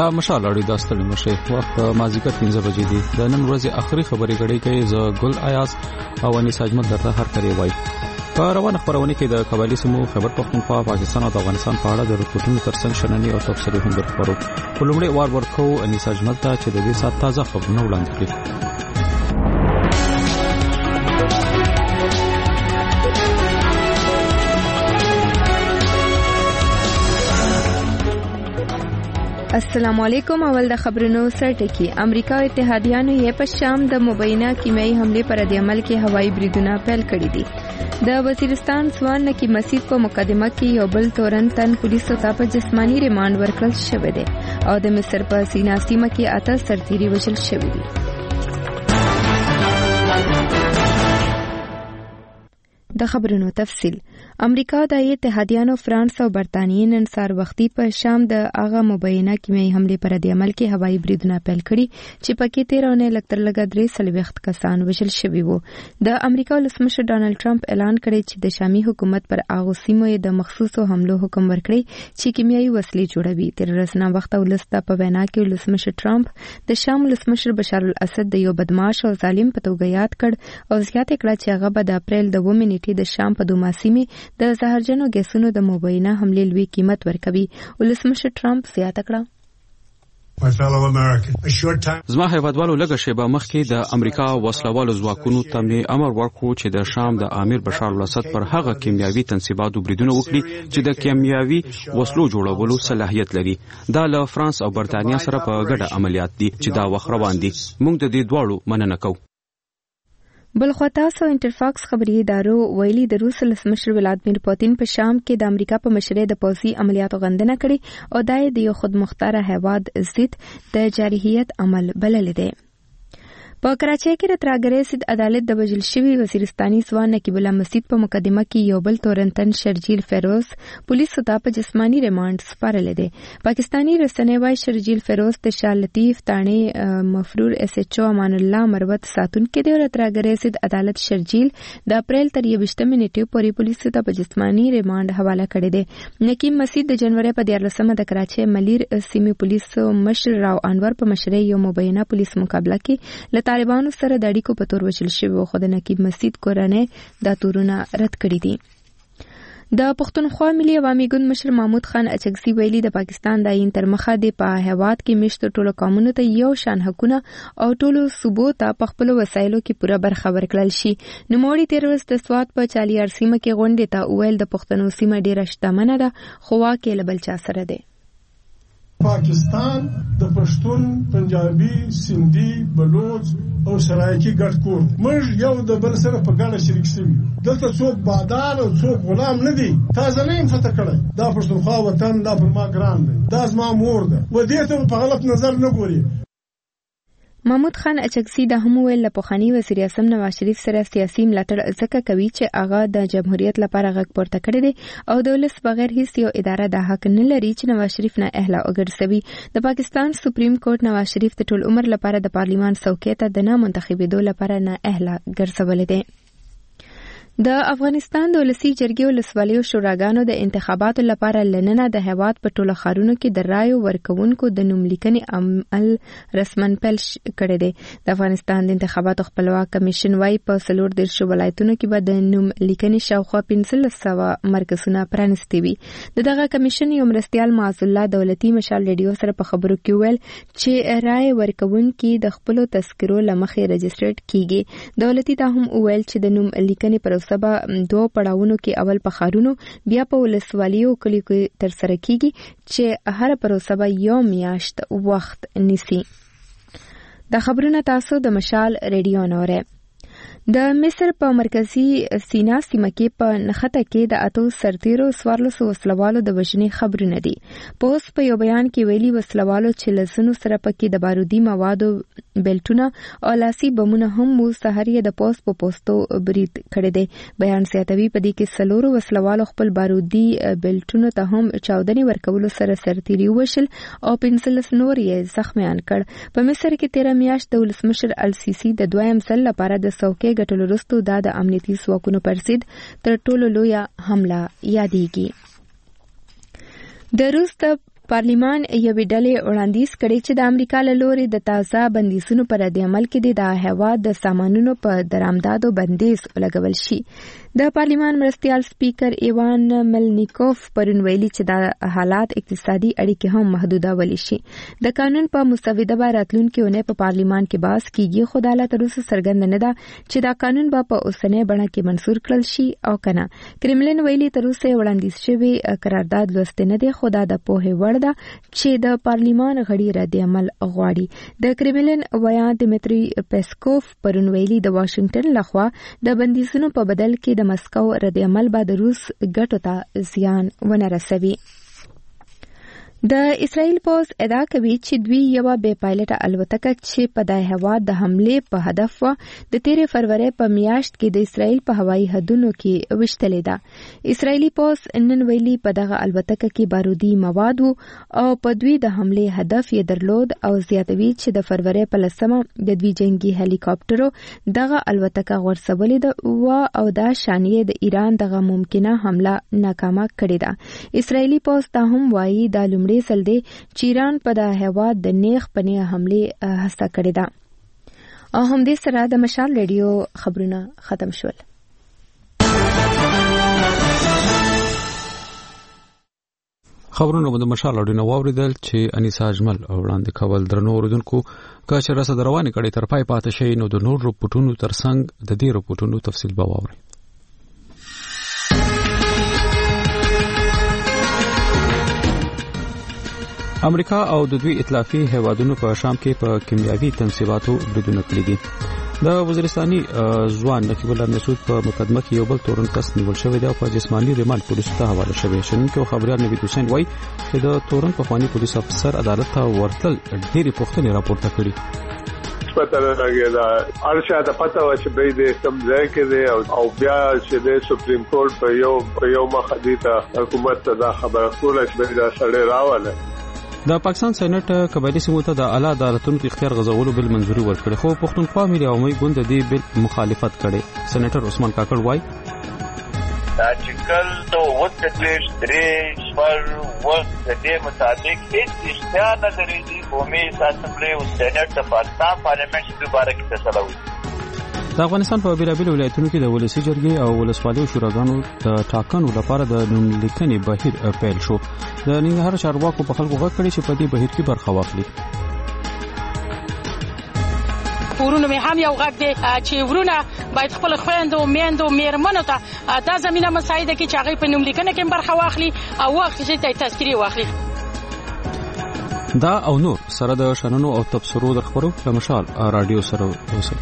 دا مشال اړي د ستړي مشه وخت مازیګر 15 بجې دي د نن ورځې اخري خبرې غړي کوي ز ګل ایاز او انیس اجمل درته هر کړی وای په روانه خبرونه کې د قبایلی سمو خبر پښتونخوا پاکستان او افغانستان په اړه د رپورټونو ترڅنګ شننې او تفسیري هم درخبرو په لومړي وار ورکو انیس اجمل ته چې د دې سات تازه خبرونه وړاندې کړي. السلام علیکم. اول د خبرونو سرټکی. امریکا او اتحادیانو یې په شام د مبینه کیمیاوي حمله پر رد عمل کې هوایي بریدونه پیل کړي دي. د وزیرستان سوان نکی مسجد په مقدمه کې یو بل تورن تن پولیسو ته په جسمانی ریماند ورکړل شوی دی او د مصر په سینا سیمه کې 8 سرتیري وژل شوي دي. د خبرونو تفصیل. امریکا د اتحادیانو فرانس او برتانیې نن سهار وختي په شام د هغه مبینه کیمیاوي حمله پر رد عمل کې هوایي بریدونه پیل کړي چې پکې 13 لکتر لګ 3 کسان وژل شوي وو. د امریکا ولسمشر ډانلډ ټرمپ اعلان کړی چې د شامي حکومت پر هغه سیمو د مخصوصو حملو حکم ورکړي چې کیمیاوي وسلې جوړوي. تر رسنه وخت ولسته په وینا کې ولسمشر ټرمپ د شام ولسمشر بشار الاسد د یو بدمعاش او ظالم په توګه یاد کړ او زیاته کړه چې هغه به د اپریل د 2 نیټې د شام په دوه سیمې د زهرجنو ګیسونو د مبینه حملې لوی قیمت ورکوي. ولسمشر ټرمپ زیاته کړه زما هیوادوالو لږه شیبه مخکې د امریکا وسلوالو ځواکونو ته امر ورکړ چې د شام د امیر بشار الاسد پر هغه کیمیاوي تنصیباتو بریدونه وکړي چې د کیمیاوي وسلو جوړولو صلاحیت لري. دا له فرانس او برتانیا سره په ګډه عملیات دي چې دا وخت روان دي. موږ د دې دواړو مننه کوو. بلخواتاسو انټرفاکس خبري ادارو ویلي د روس ولسمشر ولادیمیر پوتین په شام کې د امریکا په مشرۍ د پوځي عملیاتو غندنه کړې او دا د یو خودمختار هیواد ضد د جارحیت عمل بللی دی. په کراچۍ کې د ترهګرۍ ضد عدالت د وژل شوي وزیرستاني ځوان نقیب الله مسجد په مقدمه کې یو بل تورنتن شرجیل فیروز پولیسو ته په جسمانی ریماند سپارلی دی. پاکستانی رسنۍ وايي شرجیل فیروز د شاه لطیف تاڼې مفرور اس ایچ او امان الله مروت ساتونکي دی او د ترهګرۍ ضد عدالت شرجیل د اپریل تر 21 نیټې پورې پولیسو ته په جسمانی ریماند حواله کړی دی. نقیب مسجد د جنوري په 14 د کراچۍ ملیر سیمې پولیسو مشر راو انور په مشرۍ یو مبینه پولیس مقابله کې طالبانو سره د اړیکو په تور وژل شوی خو د نقیب مسجد کورنۍ دا تورونه رد کړي دي. د پښتونخوا ملي عوامي ګوند مشر محمود خان اچکزي ویلي د پاکستان د عین تر مخه د په هیواد کې مشت ټولو قومونو ته یو شان حقونه او ټولو صوبو ته په خپل وسایلو کې پوره برخه ورکړل شي. نوموړي تیر ورځ د سوات په چالیار سیمه کې غونډې ته ویل د پښتنو سیمه ډیره شتمنه ده خو واکې له بل چا سره ده. پاکستان د پښتون، پنجابي، سندي، بلوچ او سرایکی ګډ کور دی. موږ یو د بل سره په ګډه شریک شوي. دلته څوک بادار او څوک غلام نه دي. تاسو نه يم فتح کړی. دا پښتونخوا وطن دا پر ما ګران دی. دا زما مور ده. و دې ته په غلط نظر نه ګوري. محمود خان اچکزي د هم ویل له پخوانی وزیر اعظم نواز شریف سره سیاسي ملاتړ ځکه کوي چې هغه د جمهوریت لپاره غږ پورته کړی دی او د ولس بغیر هیڅ یو اداره د حق نه لري چې نواز شریف نه اهلا وګرځوي. د پاکستان سپریم کورټ نواز شریف د ټول عمر لپاره د پارلیمان څوکۍ ته د نه منتخبېدو لپاره نه اهلا ګرځولې دی. د افغانستان د ولسی جرګې ولسوالیو شوراګانو د انتخاباتو لپاره لننه د هیواد په ټولو ښارونو کې د رایو ورکوونکو د نوملیکنې عمل رسمن پیل کړی دی. د افغانستان د انتخاباتو خپلواک کمیشن وايي په 14 ولایتونو کې به د نوملیکنې شاوخوا 1500 مرکزونه پرانیستي وي. دغه کمیشن یو مرستیال معاذ الله دولتي مشال ریډیو سره په خبرو کې ویل چې رای ورکوونکي د خپلو تذکرو له مخې رجسټرډ کیږي. دولتي دا هم ویل چې د نوملیکنې پر سبا دوه پړاوونو کې اول په ښارونو بیا په ولسوالیو کلیو کې ترسره کیږي چې هر پروسه به یو میاشت وخت نیسي. د خبرونه تاسو د مشال ریډیو نوره. د مصر په مرکزی سینا سیمه کې په نخته کې د 8 سرتیرو 14 وسلوالو د وژنې خبرونه دي. پوس په یو بیان کې ویلي وسلوالو چې لسنو سره پکې د بارودي موادو بیلټونه او لاسي بمونه هم مو سحر یې د پوس په پوسټو برید کړی دی. بیان سیاتوي په دې کې سلورو وسلوالو خپل بارودي بیلټونو ته هم چاودنې ورکولو سره سرتیري وشل او 15 نور یې زخمیان کړ. په مصر کې 13 میاشت د ولسمشر السیسی د دویم ځل لپاره د څوکۍ ګټلو وروسته دا د امنیتي ځواکونو پر ضد تر ټولو لویه حمله یادېږي. د روس د پارلیمان یوې ډلې وړاندیز کړی چې د امریکا له لوري د تازه بندیزونو پر رد عمل کې د هیواد د سامانونو په درآمدادو بندیز لګول شي. د پارلیمان مرستیال سپیکر ایوان ملنیکوف پرون ویلي چې دا حالات اقتصادي اړیکې هم محدودول شي. د قانون په مسوده به راتلونکي اونۍ په پارلیمان کې بحث کیږي، خو د حالت تر اوسه څرګنده نه ده چې دا قانون به په اوسنۍ بڼه کې منسوخ کړل شي او کنه. کرملین ویلي تر اوسه وړاندیز شوی قرارداد لوستل نه دی، خو دا د پوهې وړ ده چې د پارلیمان غړي رد عمل غواړي. د کرملین ویان دمیتری پیسکوف پرون ویلي د واشنگټن لخوا د بندیزونو په بدل کې د مسکو رد عمل به د روس ګټو ته زیان ونه رسوي. د اسرائیل پوز ادعا کوي چې دوی یو بې پایلټه الوتکه چې په د هیواد د حملې په هدف و د 13 فروری په میاشت کې د اسرائیل په هوایي حدودو کې وشتلې ده. اسرائیلي پوز نن ویلي په دغه الوتکه کې بارودي مواد او په دوی د حملې هدف یې درلود او زیاتوي چې د فروری په 10مه د دوی جنگي هلیکاپټرو دغه الوتکه غورځولې ده او دا شانې د ایران دغه ممکنه حمله ناکامه کړې ده. اسرائیلي پوز ته هم وایي د لومړي سل دی چې ایران په د هیواد د نیغ پنې حملې هڅه کړې ده. او هم دې سره د مشال ریډیو خبرونه ختم شول. خبرونه د مشال ریډیو واوریدل چې انیسا اجمل وړاندې کول درنو اوریدونکو که چې راسه روانه کړي تر پای پاتې شي نو د نور رپورټونو ترڅنګ د دې رپورټونو تفصیل به واوري. امریکا او د دوی ائتلافي هیوادونو په شام کې په کیمیاوي تنصیباتو بریدونه کړي دي. د وزیرستاني ځوان نقیب الله مسعود په مقدمه کې یو بل تورن کس نیول شوی دی او په جسماني ریماند پولیسو ته حواله شوی. شنونکو خبريال نوید حسین وایي چې د تورن په خواني پولیس افسر عدالت ته ورتل ډېری پوښتنې راپورته کړي. پته لګی دا ارشا د پته و چې به دې سم ځای کې دی او بیا چې د سپریم کورټ په یو مخدي ته حکومت ته دا خبره کوله چې به دا سړی راواله. د پاکستان سېنات قبایلی سیمو ته د اعلی عدالتونو کې اختیار غځولو بل منځوري ورکړي، خو پښتونخوا ملي عوامي ګوند د دې بل مخالفت کړي. سېنیټر عثمان کاکړ وایي دا چې کله د وټکلیش درې شپږ وخت د دې مطابق هیڅ اشتیا نه لري قومي اسمبلی او سېنات د پاکستان پارلیمنت دوباره کې فیصله وکړي. د افغانستان په بیلابیلو ولایتونو کې د ولسی جرګې او ولسوالیو شوراګانو د ټاکنو لپاره د نوملیکنې بهیر پیل شو. د ننګرهار چارواکو په خلکو غږ کړی چې په دې بهیر کې برخه واخلي. ورونو مې هم یو غږ دی چې ورونه باید خپل خويندو میندو میرمنو ته دا زمينه مساعده کې چې هغه په نوملیکنه کې برخه واخلي او وخت چې تذکری واخلي. دا او نور سره د شننو او تبصرو در خبرو په مشال رادیو سره اوسئ.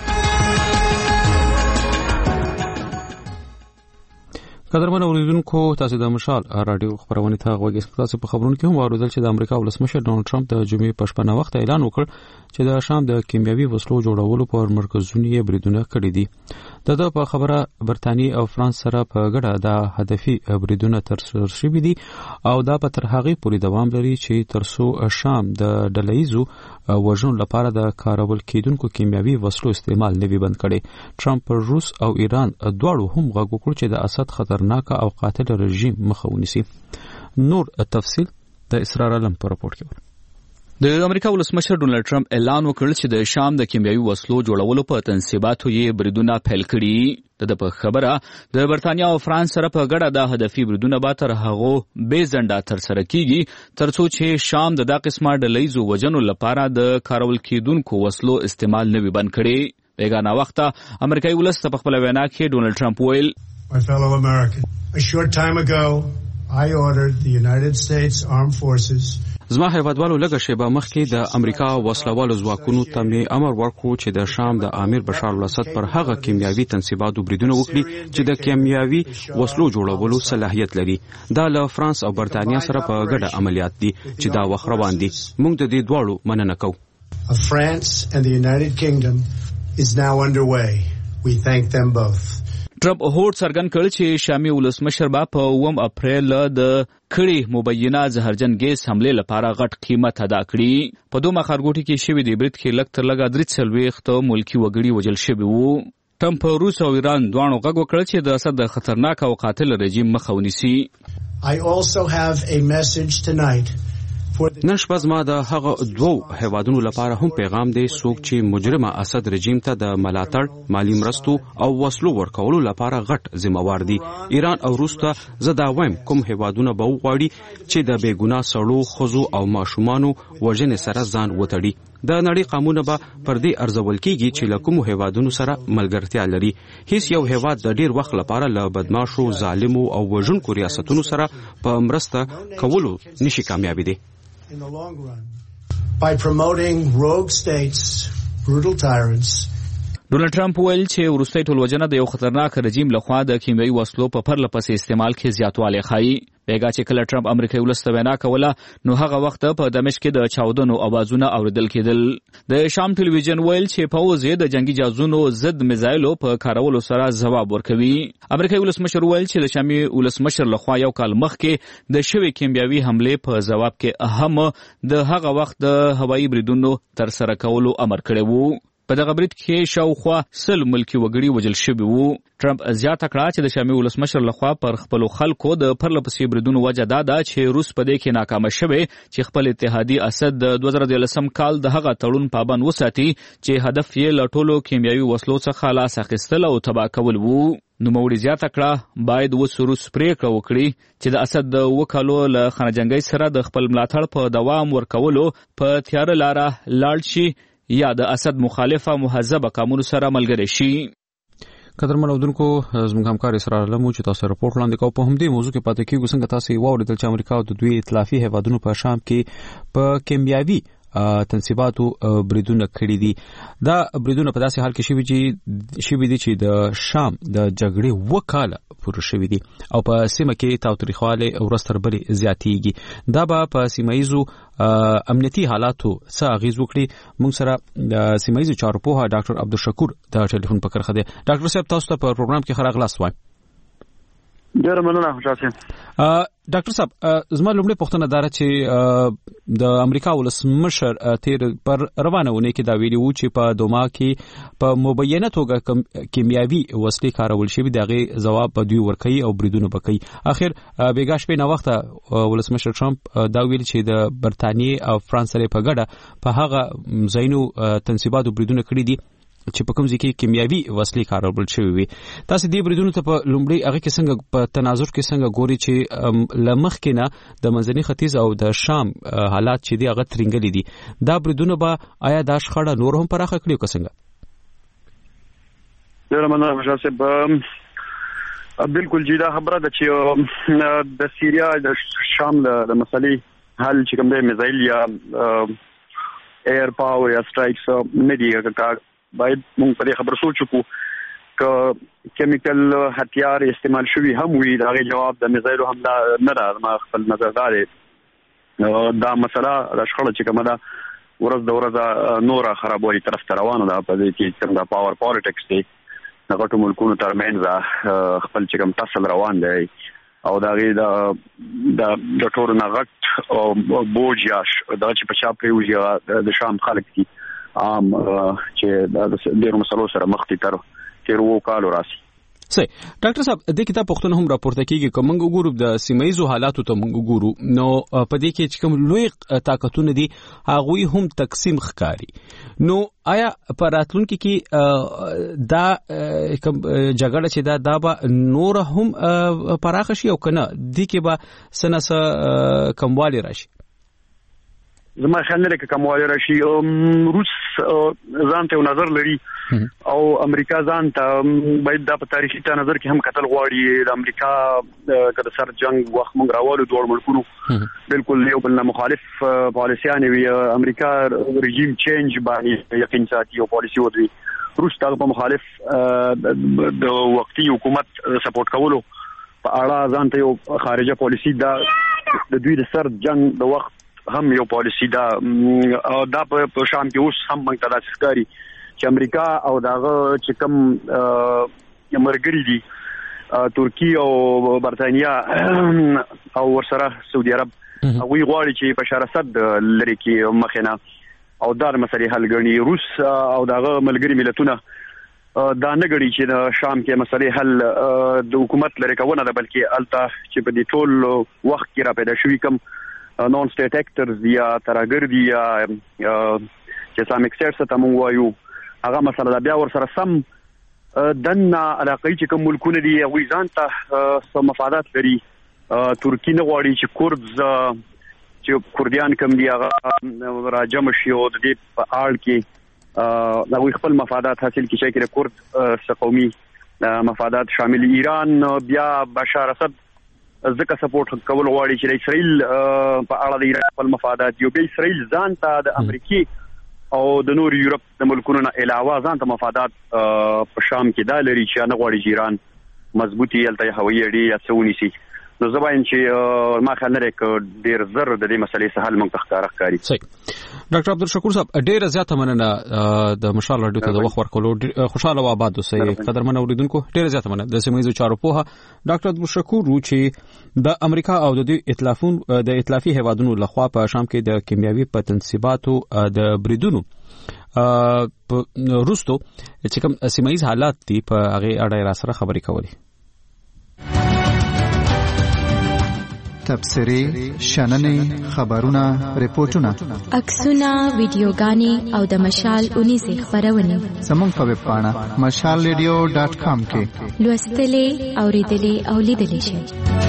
قدرمن اوریدونکو تاسو د مشال رادیو خبرونه ته غوږی تاسو په خبرونو کې هم واوریدل چې د امریکا ولسمشر ډونالد ټرمپ د جمعې په شپه وخت اعلان وکړ چې د شام د کیمیاوي وسلو جوړولو پر مرکزونو یې بریدونه کړي دي. د په خبره برتانیې او فرانس سره په ګډه د هدفي بریدونه ترسره شوي دي او دا په تر هغه پورې دوام لري چې ترڅو شام د ډلهیزو وژنو لپاره د کارول کېدونکو کیمیاوي وسلو استعمال نوي بند کړي. ټرمپ روس او ایران دواړو هم غږ وکړ چې د اسد خطرناک او قاتل رژیم مخه ونیسي. نور تفصیل د اسرار علم په راپور کې. د امریکا ولسمشر ډونالد ټرمپ اعلان وکړ چې د شام د کیمیاوي وسلو جوړولو په تنصیباتو یې بریدونه پیل کړي. د په خبره د برتانیا او فرانس سره په ګډه د هدفي بریدونه به تر هغو بې ځنډه ترسره کیږي ترڅو چې شام د دا قسمه ډلهیزو وژنو لپاره د کارول کېدونکو وسلو استعمال نوي بند کړي. بیګانه وخته امریکایي ولس په خپل وینا کې ډونالد ټرمپ ویل My fellow Americans, a short time ago, I ordered the United States Armed Forces زما هیوادوالو لږه شیبه مخکې د امریکا وسلوالو ځواکونو ته مې امر ورکړ چې د شام د امیر بشار الاسد پر هغه کیمیاوي تنصیباتو بریدونه وکړي چې د کیمیاوي وسلو جوړولو صلاحیت لري. دا له فرانس او برتانیا سره په ګډه عملیات دي چې دا وخت روان دي. موږ د دې دواړو مننه کوو. France and the United Kingdom is now underway. We thank them both. ټرمپ هوډ څرګند کړ چې شامي ولسمشر به په 9 اپریل د کړي مبینه زهرجن ګیس حمله لپاره غټ قیمت ادا کړي. په دوه خارګوټي کې شوی دی برید کې لکتر لګا 3 ملکی وګړي وجل شوی وو. ټرمپ روس او ایران دوانو غږ وکړ چې د اسد خطرناک او قاتل رژیم مخه ونیسي. I also have a message tonight نن شپه زما د هغه دوه هیوادونو لپاره هم پیغام دی څوک چې مجرمه اسد رژیم ته د ملاتړ مالی مرستو او وسلو ورکولو لپاره غټ ذمہوار دي. ایران او روس ته زه دا وایم کوم هیوادونه به وغواړي چې د بېګناه سړو ښځو او ماشومانو وژنې سره ځان وتړي. د نړۍ قانون به پر دې ارزول کیږي چې له کومو هیوادونو سره ملګرتیا لري. هیڅ یو هیواد د ډیر وخت لپاره له بدمعشو ظالمو او وژونکو ریاستونو سره په مرسته کولو نشي کامیابی دي. In the long run, by promoting rogue states, brutal tyrants. ډونلډ ټرمپ ویل چې وروستۍ ټولوژنه د یو خطرناک رژیم لخوا د کیمیاوي وسلو په پرله پسې استعمال کې زیاتوالی ښایي. بیګا چې کله ټرمپ امریکایي ولس ته وینا کوله نو هغه وخت په دمشق کې د چاودنو اوازونه اوریدل کېدل. د شام ټلویزیون ویل چې پوځ یې د جنگي جهازونو ضد میزایلو په کارولو سره ځواب ورکوي. امریکایي ولسمشر ویل چې د شامي ولسمشر لخوا یو کال مخکې د شوې کیمیاوي حملې په ځواب کې هم د هغه وخت د هوایي بریدونو تر سره کولو امر کړی وو. په دغه برید کې شاوخوا 100 ملکی وګړي وژل شوي وو. ټرمپ زیاته کړه چې د شامي ولسمشر لخوا پر خپل خلکو د پرله پسې بریدونو وجه دا ده چې روس په دې کې ناکامه شوی چې خپل اتحادي اسد د 2013 کال د هغه تړون پابند وساتي چې هدف یې له ټولو کیمیاوي وسلو څخه لاس اخیستل او تباه کول وو. نوموړي زیاته کړه باید اوس روس پریکړه وکړي چې د اسد د وکالو له خانجنګۍ سره د خپل ملاتړ په دوام ورکولو په تیاره لاره لاړ شي یا د اسد مخالفه مهذبه قانون سره ملګری شي. قدرمن اودونکو زموږ همکار اسرار علمو چې تاسو راپورټ وړاندې کوو په همدې موضوع کې پاتې کیږو. څنګه تاسو واوریدل چې امریکا او د دوی ائتلافي هیوادونو په شام کې په کیمیاوي تنصیباتو بریدونه کړی دي. دا بریدونه په داسې حال کې شوي دي چې د شام د جګړې وکاله پوره شوي دي او په سیمه کې تاوتریخوالی ورځ تر بلې زیاتیږي. دا به په سیمایزو امنیتي حالاتو څه اغیز وکړي. موږ سره د سیمایزو چارو پوهه ډاکټر عبدالشکور د ټلیفون په کرخه دی. ډاکټر صاحب تاسو ته په پروګرام کې ښه راغلاست وایم. ډېر مننه خوشاله. ډاکټر صاحب زما لومړی پوښتنه دا ده چې د امریکا ولسمشر تیر پر روانه ونې کې دا ویلي وو چې په دوما کې په مبینه توګه کیمیاوي وسلې کارول شوي د هغې ځواب به دوی ورکوي او بریدونه به کوي. اخر بیګا شپې ناوخته ولسمشر ټرمپ دا ویل چې د برطانیې او فرانس سره په ګډه په هغه ځایونو تنصیباتو بریدونه کړي دي چې په کوم ځای کې کیمیاوي وسلې کارول شوي وي. تاسو دې بریدونو ته په لومړي هغه کې څنګه په تناظر کې څنګه ګوري چې لمخ کې نه د منځني ختیځ او د شام حالات چې دی هغه ترنګلي دي. دا بریدونه به آیا دا شخړه نور هم پراخه کړي او څنګه؟ ډېر مننه خوشاله. بالکل جی دا خبره ده چې د سیریا د شام د مسلې حل چې کوم دی میزایل یا ایر پاور یا سټرایکس نه دی باید مونږ په دې خبر سوچ وکړو که کیمیکل هتیار استعمال شوی هم وي دا غي جواب د میزایلو حمله نه ده. ما خپل نظر دا مسله د شخړه چې کومه ده ورځ د ورځ نور خرابوالي طرف ته روانه ده. په دې کې څنګه پاور پالیټکس دی د غټو ملکونو ترمنځ خپل چې کوم تاسو روان دی او دا غي د ټورو نه غټ او بوج یا دا چې په چا پریوږي د شام خلک دي عام چې د ډیرو مسلو سره مخ تیر وو کالو راسي. صحیح. ډاکټر صاحب د کتاب پښتون هم راپورته کیږي کوم وګورو د سیمایزو حالاتو ته موږ وګورو نو په دې کې چې کوم لوی طاقتونه دي هغه هم تقسیم ښکاری. نو آیا په راتلونکي کې دا کوم جګړه چې دا به نور هم پراخ شي او کنه د کې به سنس کموالی راشي؟ زما خیال نه کې کموالی راشي. روس ځان ته نظر لري او امریکا ځان ته باید دا په تاریخي نظر کې هم کتل غواړي. د امریکا کله سر جنگ وخت مونږ راوالو دوه ملکونو بالکل یو بل مخالف پالیسیان وی. امریکا رژیم چینج باندې یقین ساتي او پالیسی ودوي. روس ته په مخالف د وقتی حکومت سپورټ کولو په اړه ځان ته یو خارجه پالیسی دا د دوی د سر جنگ د وخت هم یو پالیسی دا په شام کې اوس هم موږ ته داسې ښکاري چې امریکا او دغه چې کوم مرګري دي ترکیه او برتانیا او ورسره سعودي عرب هغوی غواړي چې بشار اسد لري کې مخینه او دا مسلې حل غني. روس او دغه ملګری ملتونه دا نه غړي چې د شام کې مسلې حل د حکومت لري کونه ده بلکې الته چې په دې ټول وخت کې را پیدا شوی کوم نون سټیټ اکټرز یا ترګر دي یا چې اسلامک سټیټ ته موږ وایو هغه مسله بیا ور سره سم دنه علاقې چې کوم ملکونه دي هغه ځان ته سم مفادات لري ترکی نه غواړي چې چې کوردیان کوم دي هغه راجم شي او د دې په اړه کې هغه خپل مفادات حاصل کړي چې کورد قومي مفادات شامل ایران بیا بشار اسد ځکه سپورټ کول غواړي چې اسرائیل په اړه د ایران خپل مفادات یو به اسرائیل ځان ته د امریکای او د نور یورپ د ملکونو نه علاوه ځان ته مفادات په شام کې دا لري چې نه غواړي ایران مضبوطی الته هوایي اړیکې یا څونی سي نو زباین چې ما خیال لري ک ډیر زر د دې مسلې سهل منطق ښکاری صحیح ډاکټر عبدالشکور صاحب ډیر زیاته مننه د مشال رادیو ته د وخت ورکولو خوشاله و آباد اوسئ قدرمن اوریدونکو ډیر زیاته مننه د سیمایي چارو په ډاکټر عبدالشکور چې د امریکا او د ائتلافي هیوادونو لخوا په شام کې د کیمیاوي پتنسیباتو د بریدونو روستو چې کوم سیمایي حالات دي په هغه اړه را سره خبرې کولې تبصرې شننې خبرونه ریپورتونه عکسونه ویډیوګانې او د مشال 19 خبرونه زموږ په ویب پاڼه mashalradio.com کې لوستلې اوریدلې او لیدلې شئ.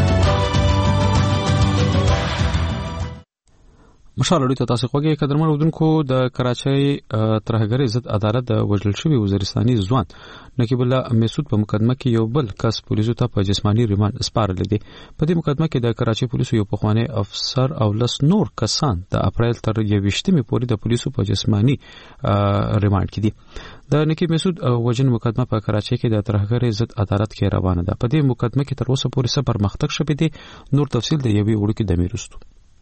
مشال رادیو ته تاسو خوږی قدرمن اردوونکو د کراچۍ ترهګر ضد عدالت د وژل شوی وزیرستاني ځوان نقیب الله مسعود په مقدمه کې یو بل کس پولیسو ته په جسمانی ریماند سپارل دي. په دې مقدمه کې د کراچۍ پولیسو یو پخوانی افسر او لس نور کسان د اپریل تر 28 پورې د پولیسو په جسمانی ریماند کې دي. د نقیب مسعود وژن مقدمه په کراچۍ کې د ترهګر ضد عدالت کې روانه ده. په دې مقدمه کې تر اوسه پورې څه پرمختګ شوی دی. نور تفصیل د یوې وړوکې دمې وروسته.